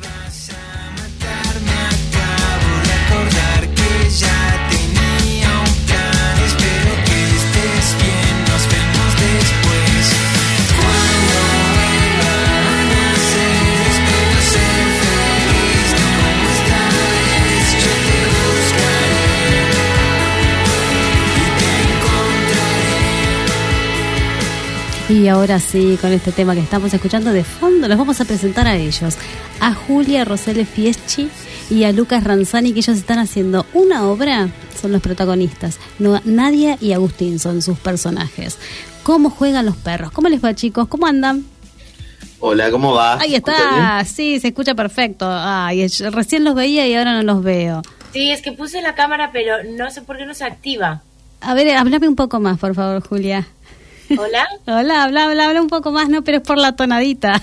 Y ahora sí, con este tema que estamos escuchando de fondo, los vamos a presentar a ellos, a Julia Rosele Fieschi y a Lucas Ranzani, que ellos están haciendo una obra, son los protagonistas. No, Nadia y Agustín son sus personajes. ¿Cómo juegan los perros? ¿Cómo les va, chicos? ¿Cómo andan? Hola, ¿cómo va? Ahí está, sí, se escucha perfecto. Ay, recién los veía y ahora no los veo. Sí, es que puse la cámara, pero no sé por qué no se activa. A ver, háblame un poco más, por favor, Julia. ¿Hola? Hola, habla, habla, habla un poco más, no, pero es por la tonadita.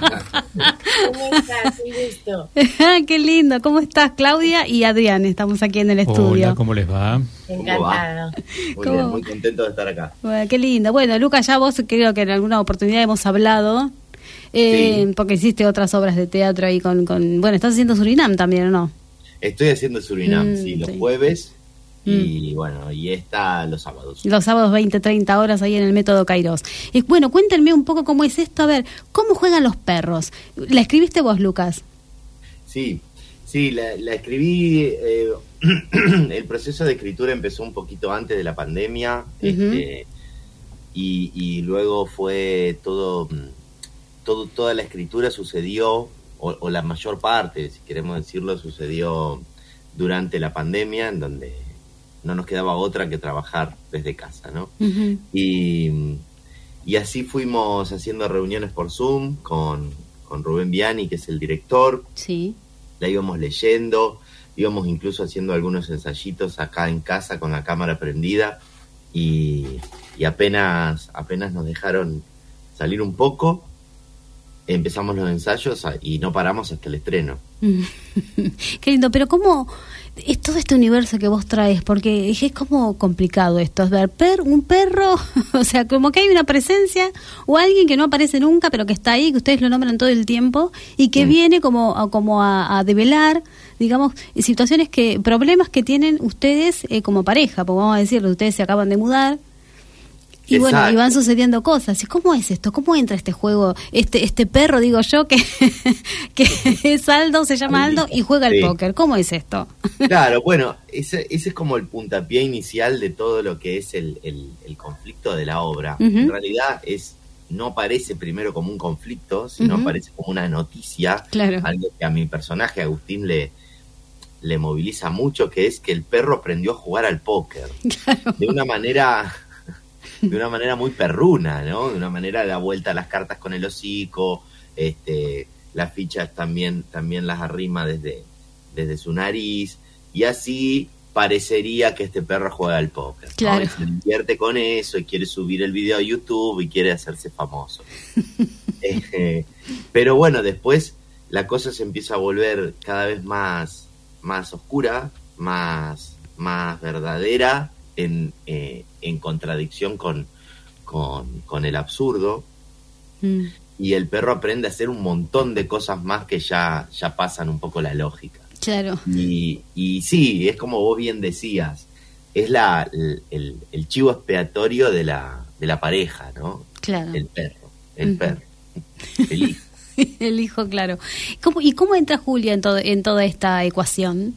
¿Cómo estás? Un gusto. Qué lindo. ¿Cómo estás, Claudia y Adrián? Estamos aquí en el estudio. Hola, ¿cómo les va? Encantado. Muy bien, muy contento de estar acá. Bueno, qué lindo. Bueno, Lucas, ya vos creo que en alguna oportunidad hemos hablado, eh, sí. porque hiciste otras obras de teatro ahí con, con... Bueno, estás haciendo Surinam también, ¿o no? Estoy haciendo Surinam, mm, sí, los sí. jueves. Y mm. bueno, y esta los sábados. Los sábados veinte, treinta horas ahí en el Método Kairos. Y bueno, cuéntenme un poco cómo es esto. A ver, ¿cómo juegan los perros? ¿La escribiste vos, Lucas? Sí, sí, la, la escribí. Eh, el proceso de escritura empezó un poquito antes de la pandemia. Uh-huh. este, y, y luego fue todo, todo, toda la escritura sucedió, o, o la mayor parte, si queremos decirlo, sucedió durante la pandemia, en donde no nos quedaba otra que trabajar desde casa, ¿no? Uh-huh. Y, y así fuimos haciendo reuniones por Zoom con, con Rubén Viani, que es el director. Sí. La íbamos leyendo, íbamos incluso haciendo algunos ensayitos acá en casa con la cámara prendida y, y apenas, apenas nos dejaron salir un poco, empezamos los ensayos y no paramos hasta el estreno. Qué lindo, pero ¿cómo es todo este universo que vos traes? Porque es como complicado esto, es ver per, un perro, o sea, como que hay una presencia o alguien que no aparece nunca, pero que está ahí, que ustedes lo nombran todo el tiempo y que mm. viene como, a, como a, a develar, digamos, situaciones que, problemas que tienen ustedes eh, como pareja, porque vamos a decirlo, ustedes se acaban de mudar. Y Exacto. bueno, y van sucediendo cosas. ¿Y cómo es esto? ¿Cómo entra este juego? Este este perro, digo yo, que, que es Aldo, se llama Aldo y juega al sí. póker. ¿Cómo es esto? Claro, bueno, ese, ese es como el puntapié inicial de todo lo que es el, el, el conflicto de la obra. Uh-huh. En realidad es no aparece primero como un conflicto, sino uh-huh. aparece como una noticia. Claro. Algo que a mi personaje, Agustín, le, le moviliza mucho, que es que el perro aprendió a jugar al póker. Claro. De una manera... de una manera muy perruna, ¿no? De una manera da vuelta a las cartas con el hocico, este, las fichas también, también las arrima desde, desde su nariz, y así parecería que este perro juega al póker, ¿no? Claro. Y se divierte con eso, y quiere subir el video a YouTube, y quiere hacerse famoso. eh, pero bueno, después la cosa se empieza a volver cada vez más, más oscura, más, más verdadera, en, eh, en contradicción con, con, con el absurdo, mm. y el perro aprende a hacer un montón de cosas más que ya, ya pasan un poco la lógica. Claro. Y, y sí, es como vos bien decías, es la el, el, el chivo expiatorio de la, de la pareja, ¿no? Claro. El perro, el uh-huh. perro, el hijo. El hijo, claro. ¿Cómo, ¿Y cómo entra Julia en, todo, en toda esta ecuación?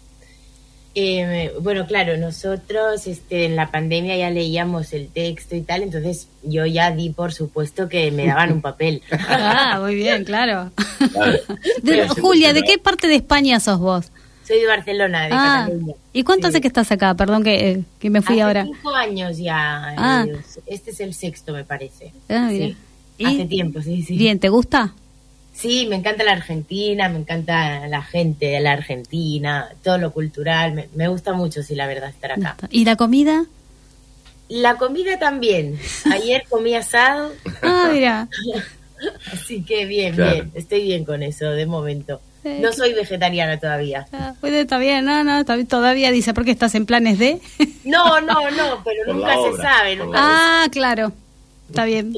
Eh, bueno, claro, nosotros este, en la pandemia ya leíamos el texto y tal, entonces yo ya di por supuesto que me daban un papel. Ah, muy bien, claro. Claro. De, Julia, ¿de qué parte de España sos vos? Soy de Barcelona, de ah, Cataluña. ¿Y cuánto sí. hace que estás acá? Perdón que, que me fui hace ahora. Hace cinco años ya. Ah. Este es el sexto, me parece. Ah, mira. Sí. Hace tiempo, sí, sí. Bien, ¿te gusta? Sí, me encanta la Argentina, me encanta la gente de la Argentina, todo lo cultural, me, me gusta mucho, sí, la verdad, estar acá. ¿Y la comida? La comida también. Ayer comí asado. Ah, mira. Así que bien, Claro. bien, estoy bien con eso de momento. No soy vegetariana todavía. Ah, pues está bien, no, no, está bien, todavía dice, ¿por qué estás en planes de? No, no, no, pero Por nunca la se obra, sabe. por Nunca la Ah, claro, está bien.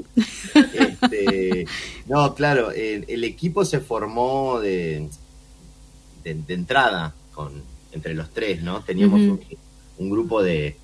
Este, no, claro, el, el equipo se formó de, de, de entrada con entre los tres, ¿no? Teníamos Ujú. un, un grupo de...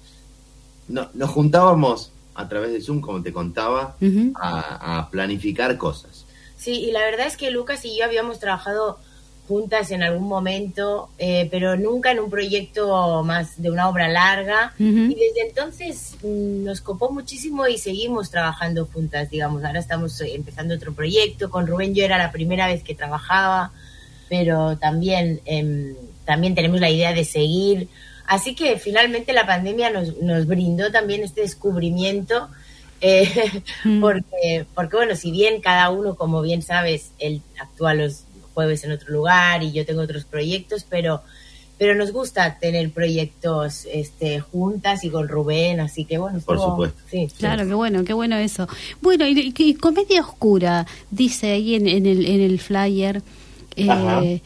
No, nos juntábamos a través de Zoom, como te contaba, Ujú. a, a planificar cosas. Sí, y la verdad es que Lucas y yo habíamos trabajado juntas en algún momento, eh, pero nunca en un proyecto más de una obra larga. Ujú. Y desde entonces mm, nos copó muchísimo y seguimos trabajando juntas, digamos. Ahora estamos eh, empezando otro proyecto. Con Rubén yo era la primera vez que trabajaba, pero también, eh, también tenemos la idea de seguir. Así que finalmente la pandemia nos, nos brindó también este descubrimiento. Eh, Mm. porque, porque, bueno, si bien cada uno, como bien sabes, él actúa los jueves en otro lugar y yo tengo otros proyectos, pero, pero nos gusta tener proyectos este, juntas y con Rubén, así que bueno. Por estuvo- supuesto. Sí. Claro, qué bueno, qué bueno eso. Bueno, y, y comedia oscura, dice ahí en, en el, en el flyer, Ajá. eh,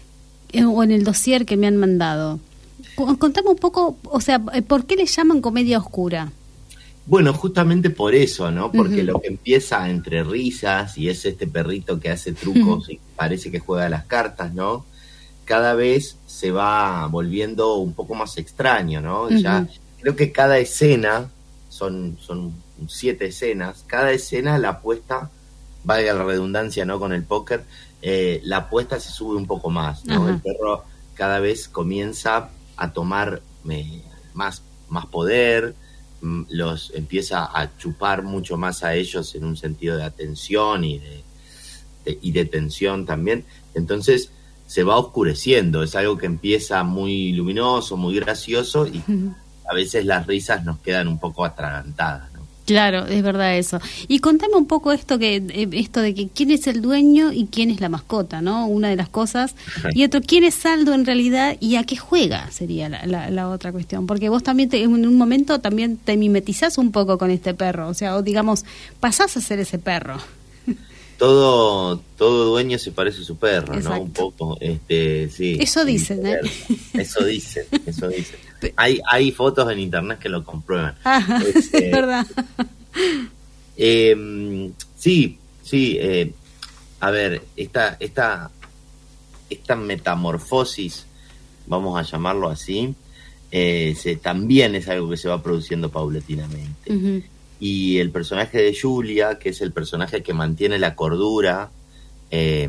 eh, o en el dossier que me han mandado. Cu- Contame un poco, o sea, ¿por qué le llaman comedia oscura? Bueno, justamente por eso, ¿no? Porque Ujú. lo que empieza entre risas y es este perrito que hace trucos y parece que juega a las cartas, ¿no? Cada vez se va volviendo un poco más extraño, ¿no? Ya Ujú. creo que cada escena, son, son siete escenas, cada escena la apuesta, valga la redundancia, ¿no? Con el póker, eh, la apuesta se sube un poco más, ¿no? Ajá. El perro cada vez comienza a tomar eh, más, más poder, mm, los empieza a chupar mucho más a ellos en un sentido de atención y de, de- y de tensión también. Entonces se va oscureciendo, es algo que empieza muy luminoso, muy gracioso y Ujú. a veces las risas nos quedan un poco atragantadas, ¿no? Claro, es verdad eso. Y contame un poco esto que eh, esto de que quién es el dueño y quién es la mascota, ¿no? Una de las cosas. Y otro, quién es Saldo en realidad y a qué juega sería la, la, la otra cuestión. Porque vos también te- en un momento también te mimetizás un poco con este perro. O sea, o digamos, pasás a ser ese perro. Todo, todo dueño se parece a su perro, Exacto. ¿no? Un poco, este, sí. Eso dicen, ¿eh? Eso dicen, eso dicen. Hay, hay fotos en internet que lo comprueban. Ajá, Este, es verdad. Eh, sí, sí. Eh, a ver, esta, esta, esta metamorfosis, vamos a llamarlo así, eh, se, también es algo que se va produciendo paulatinamente. Ujú. Y el personaje de Julia, que es el personaje que mantiene la cordura, eh,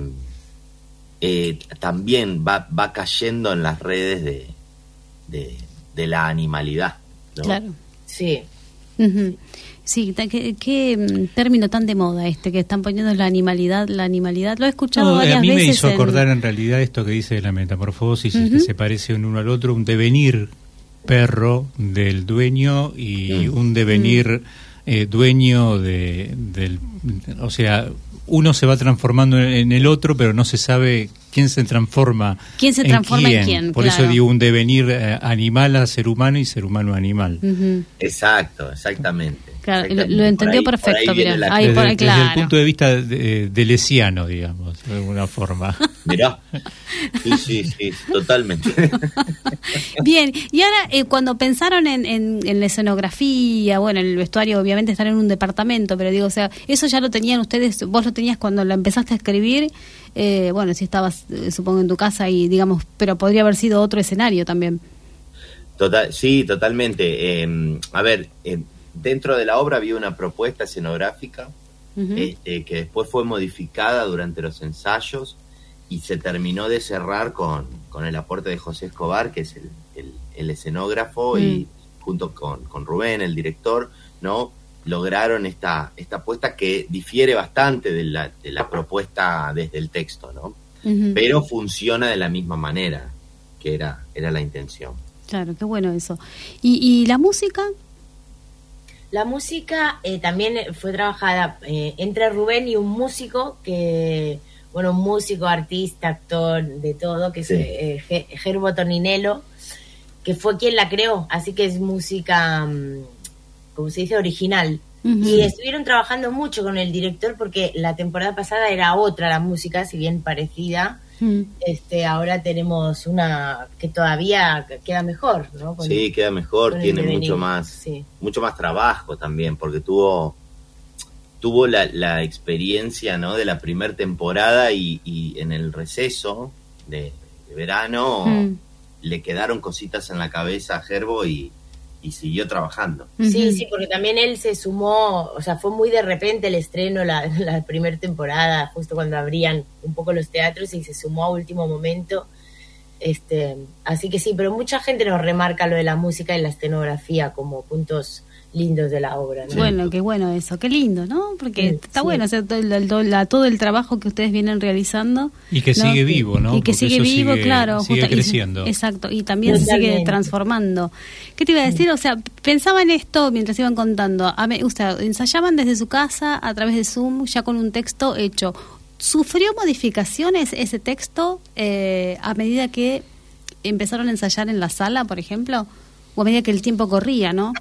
eh, también va, va cayendo en las redes de, de, de la animalidad, ¿no? Claro. Sí. Ujú. Sí, ta- qué, qué, mm, término tan de moda este que están poniendo la animalidad, la animalidad. Lo he escuchado No, varias a mí veces. me hizo en- acordar en realidad esto que dice de la metamorfosis, y Ujú. que se parece un uno al otro, un devenir perro del dueño y Mm. un devenir eh, dueño de, del... O sea, uno se va transformando en, en el otro, pero no se sabe quién se transforma ¿Quién se transforma en quién? Por Claro. eso digo un devenir eh, animal a ser humano y ser humano a animal. Ujú. Exacto, exactamente. Claro, lo- exactamente. lo entendió Por ahí- por ahí perfecto, viene mirá. la- Ahí desde, por ahí, desde el claro. punto de vista de, de lesiano, digamos, de alguna forma. Mirá. Sí, sí, sí, totalmente. Bien, y ahora eh, cuando pensaron en, en, en la escenografía, bueno, en el vestuario obviamente están en un departamento, pero digo, o sea, eso ya lo tenían ustedes, vos lo tenías cuando la empezaste a escribir, eh, bueno, si estabas, eh, supongo, en tu casa y digamos, pero podría haber sido otro escenario también. Total, sí, totalmente. Eh, a ver, eh, dentro de la obra había una propuesta escenográfica Ujú. este, que después fue modificada durante los ensayos y se terminó de cerrar con, con el aporte de José Escobar, que es el, el, el escenógrafo, Mm. y junto con, con Rubén, el director, ¿no? Lograron esta, esta apuesta que difiere bastante de la, de la propuesta desde el texto, ¿no? Ujú. Pero funciona de la misma manera, que era, era la intención. Claro, qué bueno eso. ¿Y, y la música? La música eh, también fue trabajada eh, entre Rubén y un músico que, bueno, un músico, artista, actor, de todo, que Sí. es eh, Ge- Gerbo Toninello, que fue quien la creó, así que es música, mm, como se dice, original. Uh-huh. Y estuvieron trabajando mucho con el director porque la temporada pasada era otra la música, si bien parecida. Uh-huh. Este, ahora tenemos una que todavía queda mejor, ¿no? Con, sí, queda mejor, tiene mucho más, sí. mucho más trabajo también, porque tuvo tuvo la, la experiencia, ¿no? De la primera temporada y, y en el receso de, de verano uh-huh. le quedaron cositas en la cabeza a Gerbo y y siguió trabajando. Sí, sí, porque también él se sumó, o sea, fue muy de repente el estreno, la, la primera temporada, justo cuando abrían un poco los teatros, y se sumó a último momento. Este, así que sí, pero mucha gente nos remarca lo de la música y la escenografía como puntos lindos de la obra, ¿no? Bueno, qué bueno eso, qué lindo, ¿no? Porque sí, está sí. bueno, o sea, todo, el, todo, la, todo el trabajo que ustedes vienen realizando. Y que ¿no? sigue vivo, ¿no? Y que Porque sigue vivo, sigue, claro. Sigue justa, creciendo. Y, exacto, y también Totalmente. se sigue transformando. ¿Qué te iba a decir? O sea, pensaba en esto mientras iban contando. A me, usted, ensayaban desde su casa a través de Zoom, ya con un texto hecho. ¿Sufrió modificaciones ese texto eh, a medida que empezaron a ensayar en la sala, por ejemplo? O a medida que el tiempo corría, ¿no?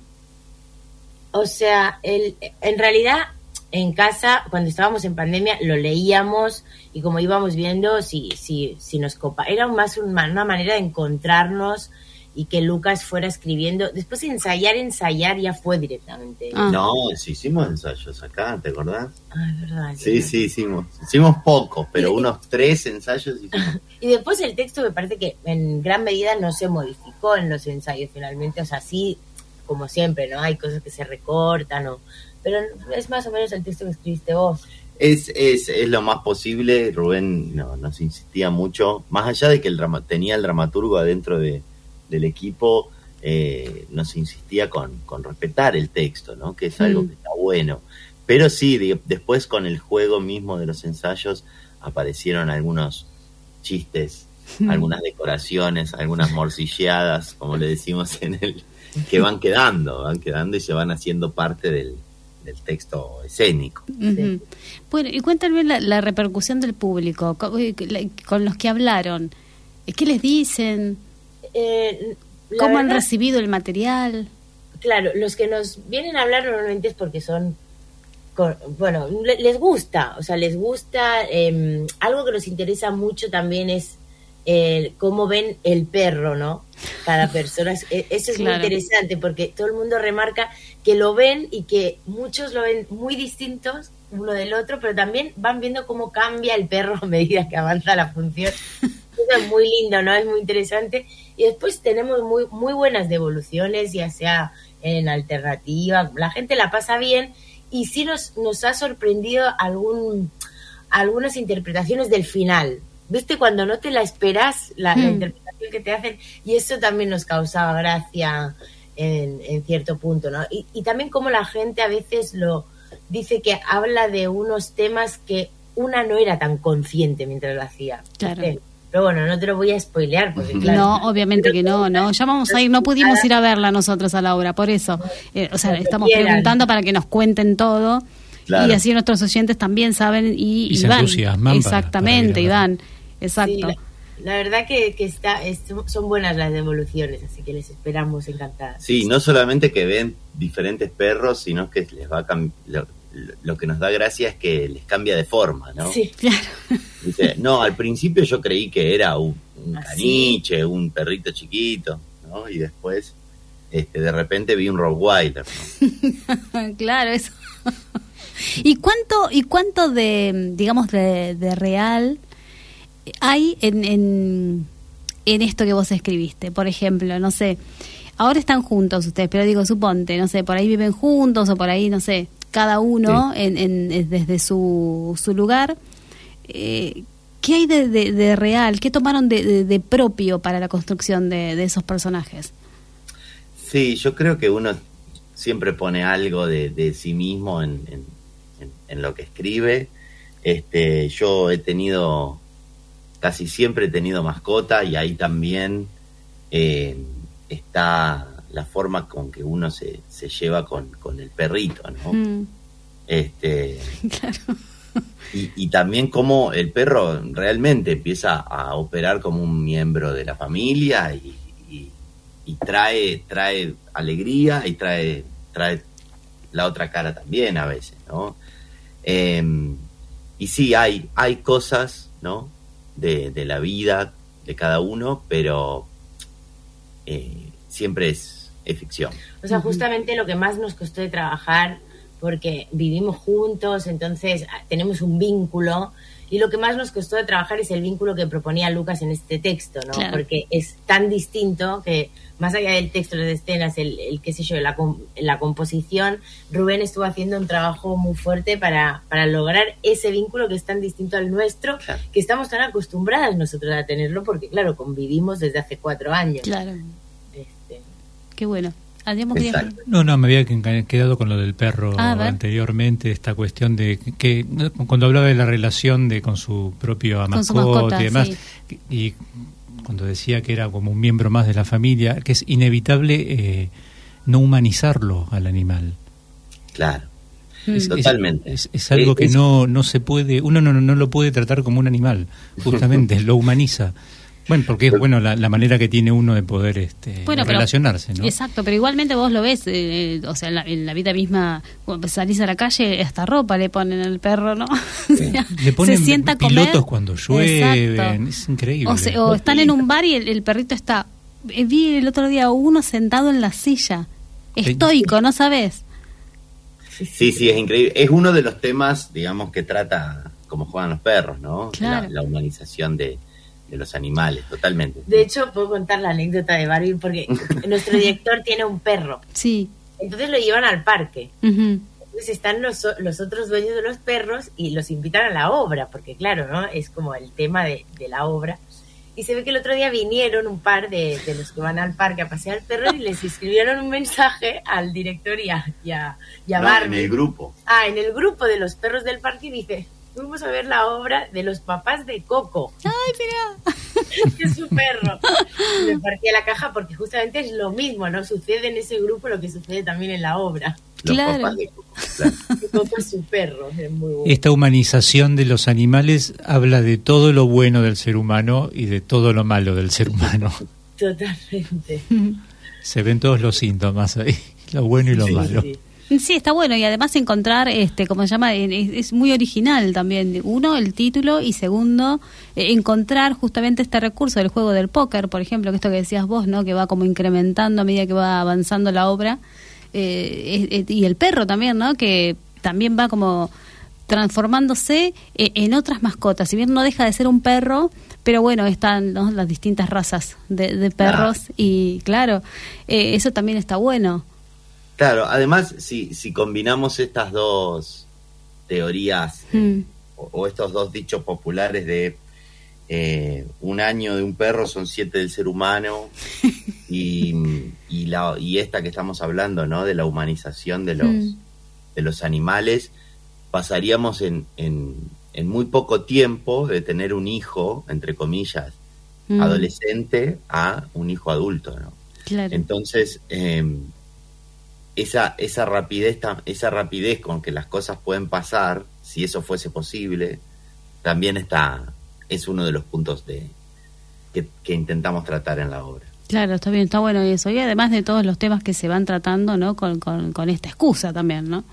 O sea, el, en realidad en casa, cuando estábamos en pandemia, lo leíamos y como íbamos viendo, si, si, si nos copa. Era más una, una manera de encontrarnos y que Lucas fuera escribiendo. Después ensayar, ensayar ya fue directamente. Ah. No, sí hicimos ensayos acá, ¿te acordás? Ah, es verdad. Sí, sí, sí, hicimos. Hicimos pocos, pero unos tres ensayos hicimos. Y después el texto me parece que en gran medida no se modificó en los ensayos finalmente, o sea, sí... como siempre, ¿no? Hay cosas que se recortan, o... pero es más o menos el texto que escribiste vos. Es es, es lo más posible. Rubén no, nos insistía mucho, más allá de que el drama, tenía el dramaturgo adentro de, del equipo, eh, nos insistía con, con respetar el texto, ¿no? Que es algo mm. que está bueno. Pero sí, de, después con el juego mismo de los ensayos aparecieron algunos chistes, mm. algunas decoraciones, algunas morcilleadas, como le decimos en el... que van quedando, van quedando y se van haciendo parte del, del texto escénico. Uh-huh. Sí. Bueno, y cuéntame la, la repercusión del público, con, con los que hablaron. ¿Qué les dicen? Eh, ¿Cómo verdad, han recibido el material? Claro, los que nos vienen a hablar normalmente es porque son, bueno, les gusta, o sea, les gusta. Eh, algo que nos interesa mucho también es Eh, cómo ven el perro, ¿no? Cada persona. Eso es claro. muy interesante porque todo el mundo remarca que lo ven y que muchos lo ven muy distintos uno del otro, pero también van viendo cómo cambia el perro a medida que avanza la función. Eso es muy lindo, ¿no? Es muy interesante. Y después tenemos muy, muy buenas devoluciones, ya sea en alternativa. La gente la pasa bien y sí nos, nos ha sorprendido algún, algunas interpretaciones del final. ¿Viste? Cuando no te la esperas, la, mm. la interpretación que te hacen, y eso también nos causaba gracia en, en cierto punto, ¿no? Y, y también como la gente a veces lo dice que habla de unos temas que una no era tan consciente mientras lo hacía. Claro. ¿Viste? Pero bueno, no te lo voy a spoilear porque claro. No, obviamente que no, no. Ya vamos a ir, no pudimos ir a verla nosotros a la obra, por eso. Eh, o sea, estamos preguntando para que nos cuenten todo. Claro. Y así nuestros oyentes también saben y, y, y se van. entusiasman. Exactamente, para, para Iván. Exacto. Sí, la, la verdad que, que está es, son buenas las devoluciones, así que les esperamos encantadas. Sí, no solamente que ven diferentes perros, sino que les va a cam- lo, lo que nos da gracia es que les cambia de forma, ¿no? Sí, claro. Dice, no, al principio yo creí que era un, un caniche, un perrito chiquito, ¿no? Y después, este, de repente vi un Rottweiler, ¿no? Claro, eso. ¿Y cuánto, y cuánto de, digamos, de, de real hay en, en, en esto que vos escribiste? Por ejemplo, no sé, ahora están juntos ustedes, pero digo, suponte, no sé, por ahí viven juntos o por ahí, no sé, cada uno sí. en, en, desde su, su lugar. Eh, ¿Qué hay de, de, de real? ¿Qué tomaron de, de, de propio para la construcción de, de esos personajes? Sí, yo creo que uno siempre pone algo de, de sí mismo en, en, en, en lo que escribe. Este, yo he tenido... Casi siempre he tenido mascota y ahí también eh, está la forma con que uno se, se lleva con, con el perrito, ¿no? Mm. Este, claro. y, y también cómo el perro realmente empieza a operar como un miembro de la familia y, y, y trae, trae alegría y trae, trae la otra cara también a veces, ¿no? Eh, y sí, hay, hay cosas, ¿no? De, de la vida de cada uno, pero eh, siempre es, es ficción. O sea, justamente lo que más nos costó de trabajar, porque vivimos juntos, entonces tenemos un vínculo, y lo que más nos costó de trabajar es el vínculo que proponía Lucas en este texto, ¿no? Claro. Porque es tan distinto que, más allá del texto, las escenas, el, el qué sé yo, la, la composición, Rubén estuvo haciendo un trabajo muy fuerte para, para lograr ese vínculo que es tan distinto al nuestro, claro, que estamos tan acostumbradas nosotros a tenerlo, porque claro, convivimos desde hace cuatro años. Claro. Este... Qué bueno. No, no, me había quedado con lo del perro ah, anteriormente, esta cuestión de que cuando hablaba de la relación de con su propio mascota, mascota y demás, sí. Y cuando decía que era como un miembro más de la familia, que es inevitable eh, no humanizarlo al animal. Claro, es, totalmente. Es, es, es algo que no no se puede, uno no, no lo puede tratar como un animal, justamente, lo humaniza. Bueno, porque es bueno la, la manera que tiene uno de poder este, bueno, relacionarse, pero, ¿no? Exacto, pero igualmente vos lo ves, eh, o sea, en la, en la vida misma, cuando salís a la calle, hasta ropa le ponen al perro, ¿no? O sea, le ponen se sienta pilotos a comer cuando llueven, exacto. Es increíble. O, se, o están en un bar y el, el perrito está, eh, vi el otro día uno sentado en la silla, estoico, ¿no sabes? Sí, sí, es increíble. Es uno de los temas, digamos, que trata cómo juegan los perros, ¿no? Claro. La, la humanización de... de los animales, totalmente. De hecho, puedo contar la anécdota de Barbie porque nuestro director tiene un perro. Sí. Entonces lo llevan al parque. Uh-huh. Entonces están los, los otros dueños de los perros y los invitan a la obra, porque claro, ¿no? Es como el tema de, de la obra. Y se ve que el otro día vinieron un par de, de los que van al parque a pasear al perro y les escribieron un mensaje al director y a, y a, y a no, Barbie. En el grupo. Ah, en el grupo de los perros del parque, y dice... Fuimos a ver la obra de los papás de Coco. ¡Ay, mira! Que es su perro. Y me partí a la caja porque justamente es lo mismo, ¿no? Sucede en ese grupo lo que sucede también en la obra. Los claro. papás de Coco. Claro. Coco es su perro, es muy bueno. Esta humanización de los animales habla de todo lo bueno del ser humano y de todo lo malo del ser humano. Totalmente. Se ven todos los síntomas ahí, lo bueno y lo sí, malo. Sí. Sí, está bueno, y además encontrar, este, como se llama, es, es muy original también. Uno, el título, y segundo, eh, encontrar justamente este recurso del juego del póker, por ejemplo, que esto que decías vos, ¿no? Que va como incrementando a medida que va avanzando la obra, eh, es, es, y el perro también, ¿no? Que también va como transformándose eh, en otras mascotas. Si bien no deja de ser un perro, pero bueno, están, ¿no? Las distintas razas de, de perros, ah. Y claro, eh, eso también está bueno. Claro, además, si, si combinamos estas dos teorías mm. eh, o, o estos dos dichos populares de eh, un año de un perro son siete del ser humano y, y, la, y esta que estamos hablando, ¿no? De la humanización de los, mm. de los animales, pasaríamos en, en, en muy poco tiempo de tener un hijo, entre comillas, mm. adolescente a un hijo adulto, ¿no? Claro. Entonces... Eh, esa esa rapidez esa rapidez con que las cosas pueden pasar, si eso fuese posible, también está es uno de los puntos de que, que intentamos tratar en la obra. Claro, está bien, está bueno eso, y además de todos los temas que se van tratando, ¿no? Con, con, con esta excusa también, ¿no?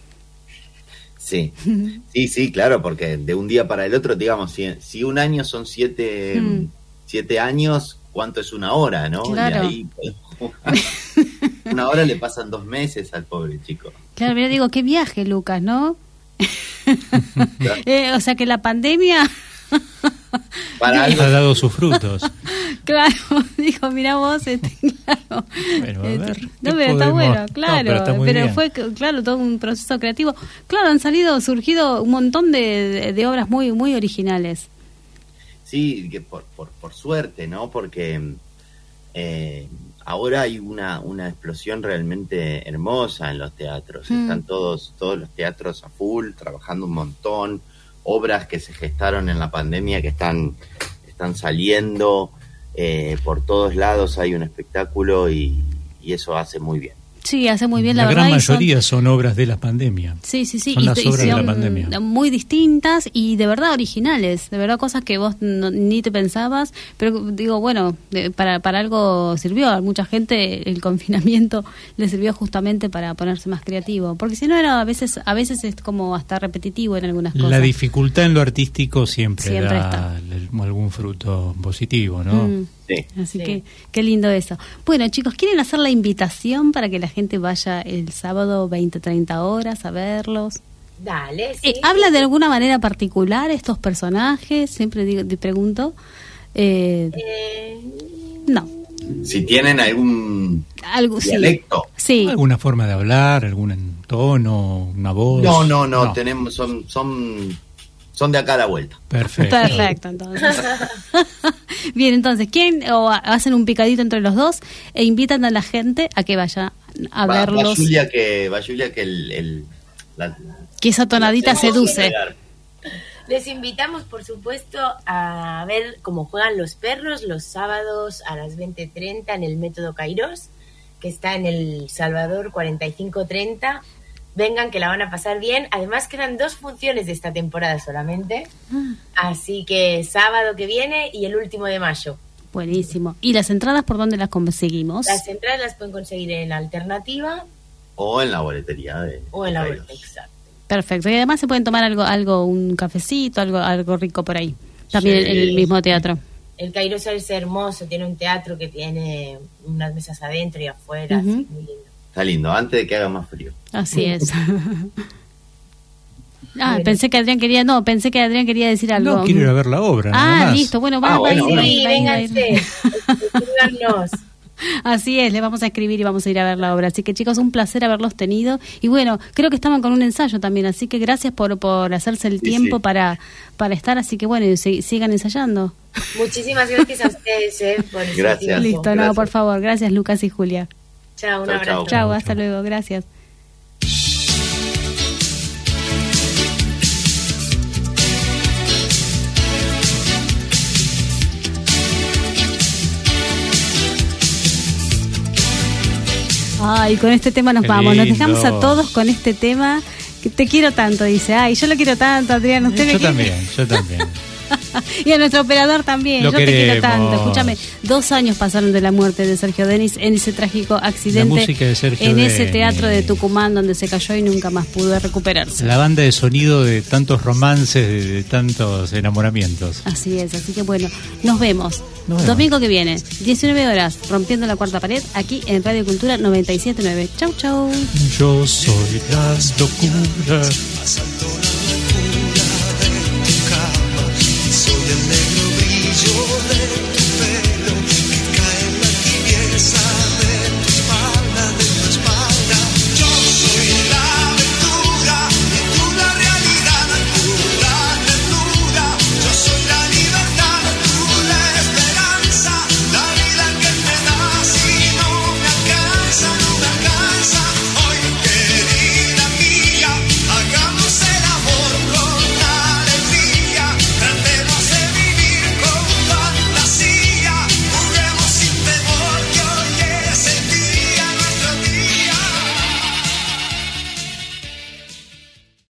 Sí, sí, sí, claro, porque de un día para el otro, digamos, si, si un año son siete, mm. siete años, ¿cuánto es una hora, no? Claro. Y ahí podemos... Una hora le pasan dos meses al pobre chico. Claro, mira, digo, qué viaje, Lucas, ¿no? eh, o sea que la pandemia... Para algo ha dado sus frutos. Claro, dijo, mira vos, este, claro. Bueno, a ver, no, pero está bueno, claro. No, pero está pero fue, claro, todo un proceso creativo. Claro, han salido, surgido un montón de, de, de obras muy, muy originales. Sí, que por, por, por suerte, ¿no? Porque... Eh, ahora hay una, una explosión realmente hermosa en los teatros. Mm. Están todos, todos los teatros a full, trabajando un montón. Obras que se gestaron en la pandemia que están, están saliendo. Eh, por todos lados hay un espectáculo y, y eso hace muy bien. Sí, hace muy bien, la, la verdad. gran y son- mayoría son obras de la pandemia. Sí, sí, sí. Son y, las y obras de la son pandemia. muy distintas y de verdad originales, de verdad cosas que vos no- ni te pensabas, pero digo, bueno, de- para, para algo sirvió. A mucha gente el confinamiento le sirvió justamente para ponerse más creativo, porque si no era a veces a veces es como hasta repetitivo en algunas cosas. La dificultad en lo artístico siempre, Siempre da está. el- algún fruto positivo, ¿no? Mm. Sí. Así Sí. que qué lindo eso. Bueno, chicos, ¿quieren hacer la invitación para que la gente vaya el sábado veinte treinta horas a verlos? Dale, sí. Eh, ¿Habla de alguna manera particular estos personajes? Siempre digo, te pregunto. Eh, Eh, no, Si tienen algún algo sí. dialecto. Sí, ¿Alguna forma de hablar, algún tono, una voz? No, no, no, tenemos, son, son, son de acá a la vuelta. Perfecto. perfecto, entonces. Bien, entonces, ¿quién o ha- hacen un picadito entre los dos e invitan a la gente a que vaya a Va, va verlos? Julia que, va Julia que el, el la- Que esa tonadita la hacemos seduce. llegar. Les invitamos, por supuesto, a ver cómo juegan los perros los sábados a las veinte treinta en el Método Kairos, que está en el Salvador cuarenta y cinco treinta. Vengan, que la van a pasar bien. Además, quedan dos funciones de esta temporada solamente. Así que sábado que viene y el último de mayo. Buenísimo. ¿Y las entradas por dónde las conseguimos? Las entradas las pueden conseguir en Alternativa O en la boletería de o en la Kairos. web. Exacto. Perfecto. Y además se pueden tomar algo, algo un cafecito, algo, algo rico por ahí. También Sí. en el mismo teatro. El Kairos es hermoso, tiene un teatro que tiene unas mesas adentro y afuera, Ujú. así, muy lindo. Está lindo, antes de que haga más frío. Así es. Ah, pensé que Adrián quería, no, pensé que Adrián quería decir algo. No, quiero ir a ver la obra. nada Ah, más. listo, bueno, va, Ah, va a ir, bueno, va a Sí, ir, va a ir, va a ir. vénganse, escríbanos. Así es, le vamos a escribir y vamos a ir a ver la obra. Así que chicos, un placer haberlos tenido. Y bueno, creo que estaban con un ensayo también, así que gracias por, por hacerse el Sí, tiempo sí. para, para estar. Así que bueno, y si- sigan ensayando. Muchísimas gracias a ustedes eh, por su Gracias. tiempo. Listo, no, Gracias. por favor. Gracias Lucas y Julia. Chao, un Chao, abrazo. chao. Chao, hasta luego, gracias. Ay, con este tema nos Qué vamos, nos lindo. dejamos a todos con este tema. Que te quiero tanto, dice. Ay, yo lo quiero tanto, Adrián. Usted me Yo quiere. también, yo también. Y a nuestro operador también. Lo Yo te quiero queremos. tanto. Escúchame, dos años pasaron de la muerte de Sergio Denis en ese trágico accidente. La música de Sergio en ese Denis. teatro de Tucumán donde se cayó y nunca más pudo recuperarse. La banda de sonido de tantos romances, de, de tantos enamoramientos. Así es, así que bueno, nos vemos. Nos vemos. Domingo que viene, diecinueve horas, rompiendo la cuarta pared, aquí en Radio Cultura noventa y siete punto nueve. Chau, chau. Yo soy las locuras. Soy el negro brillo de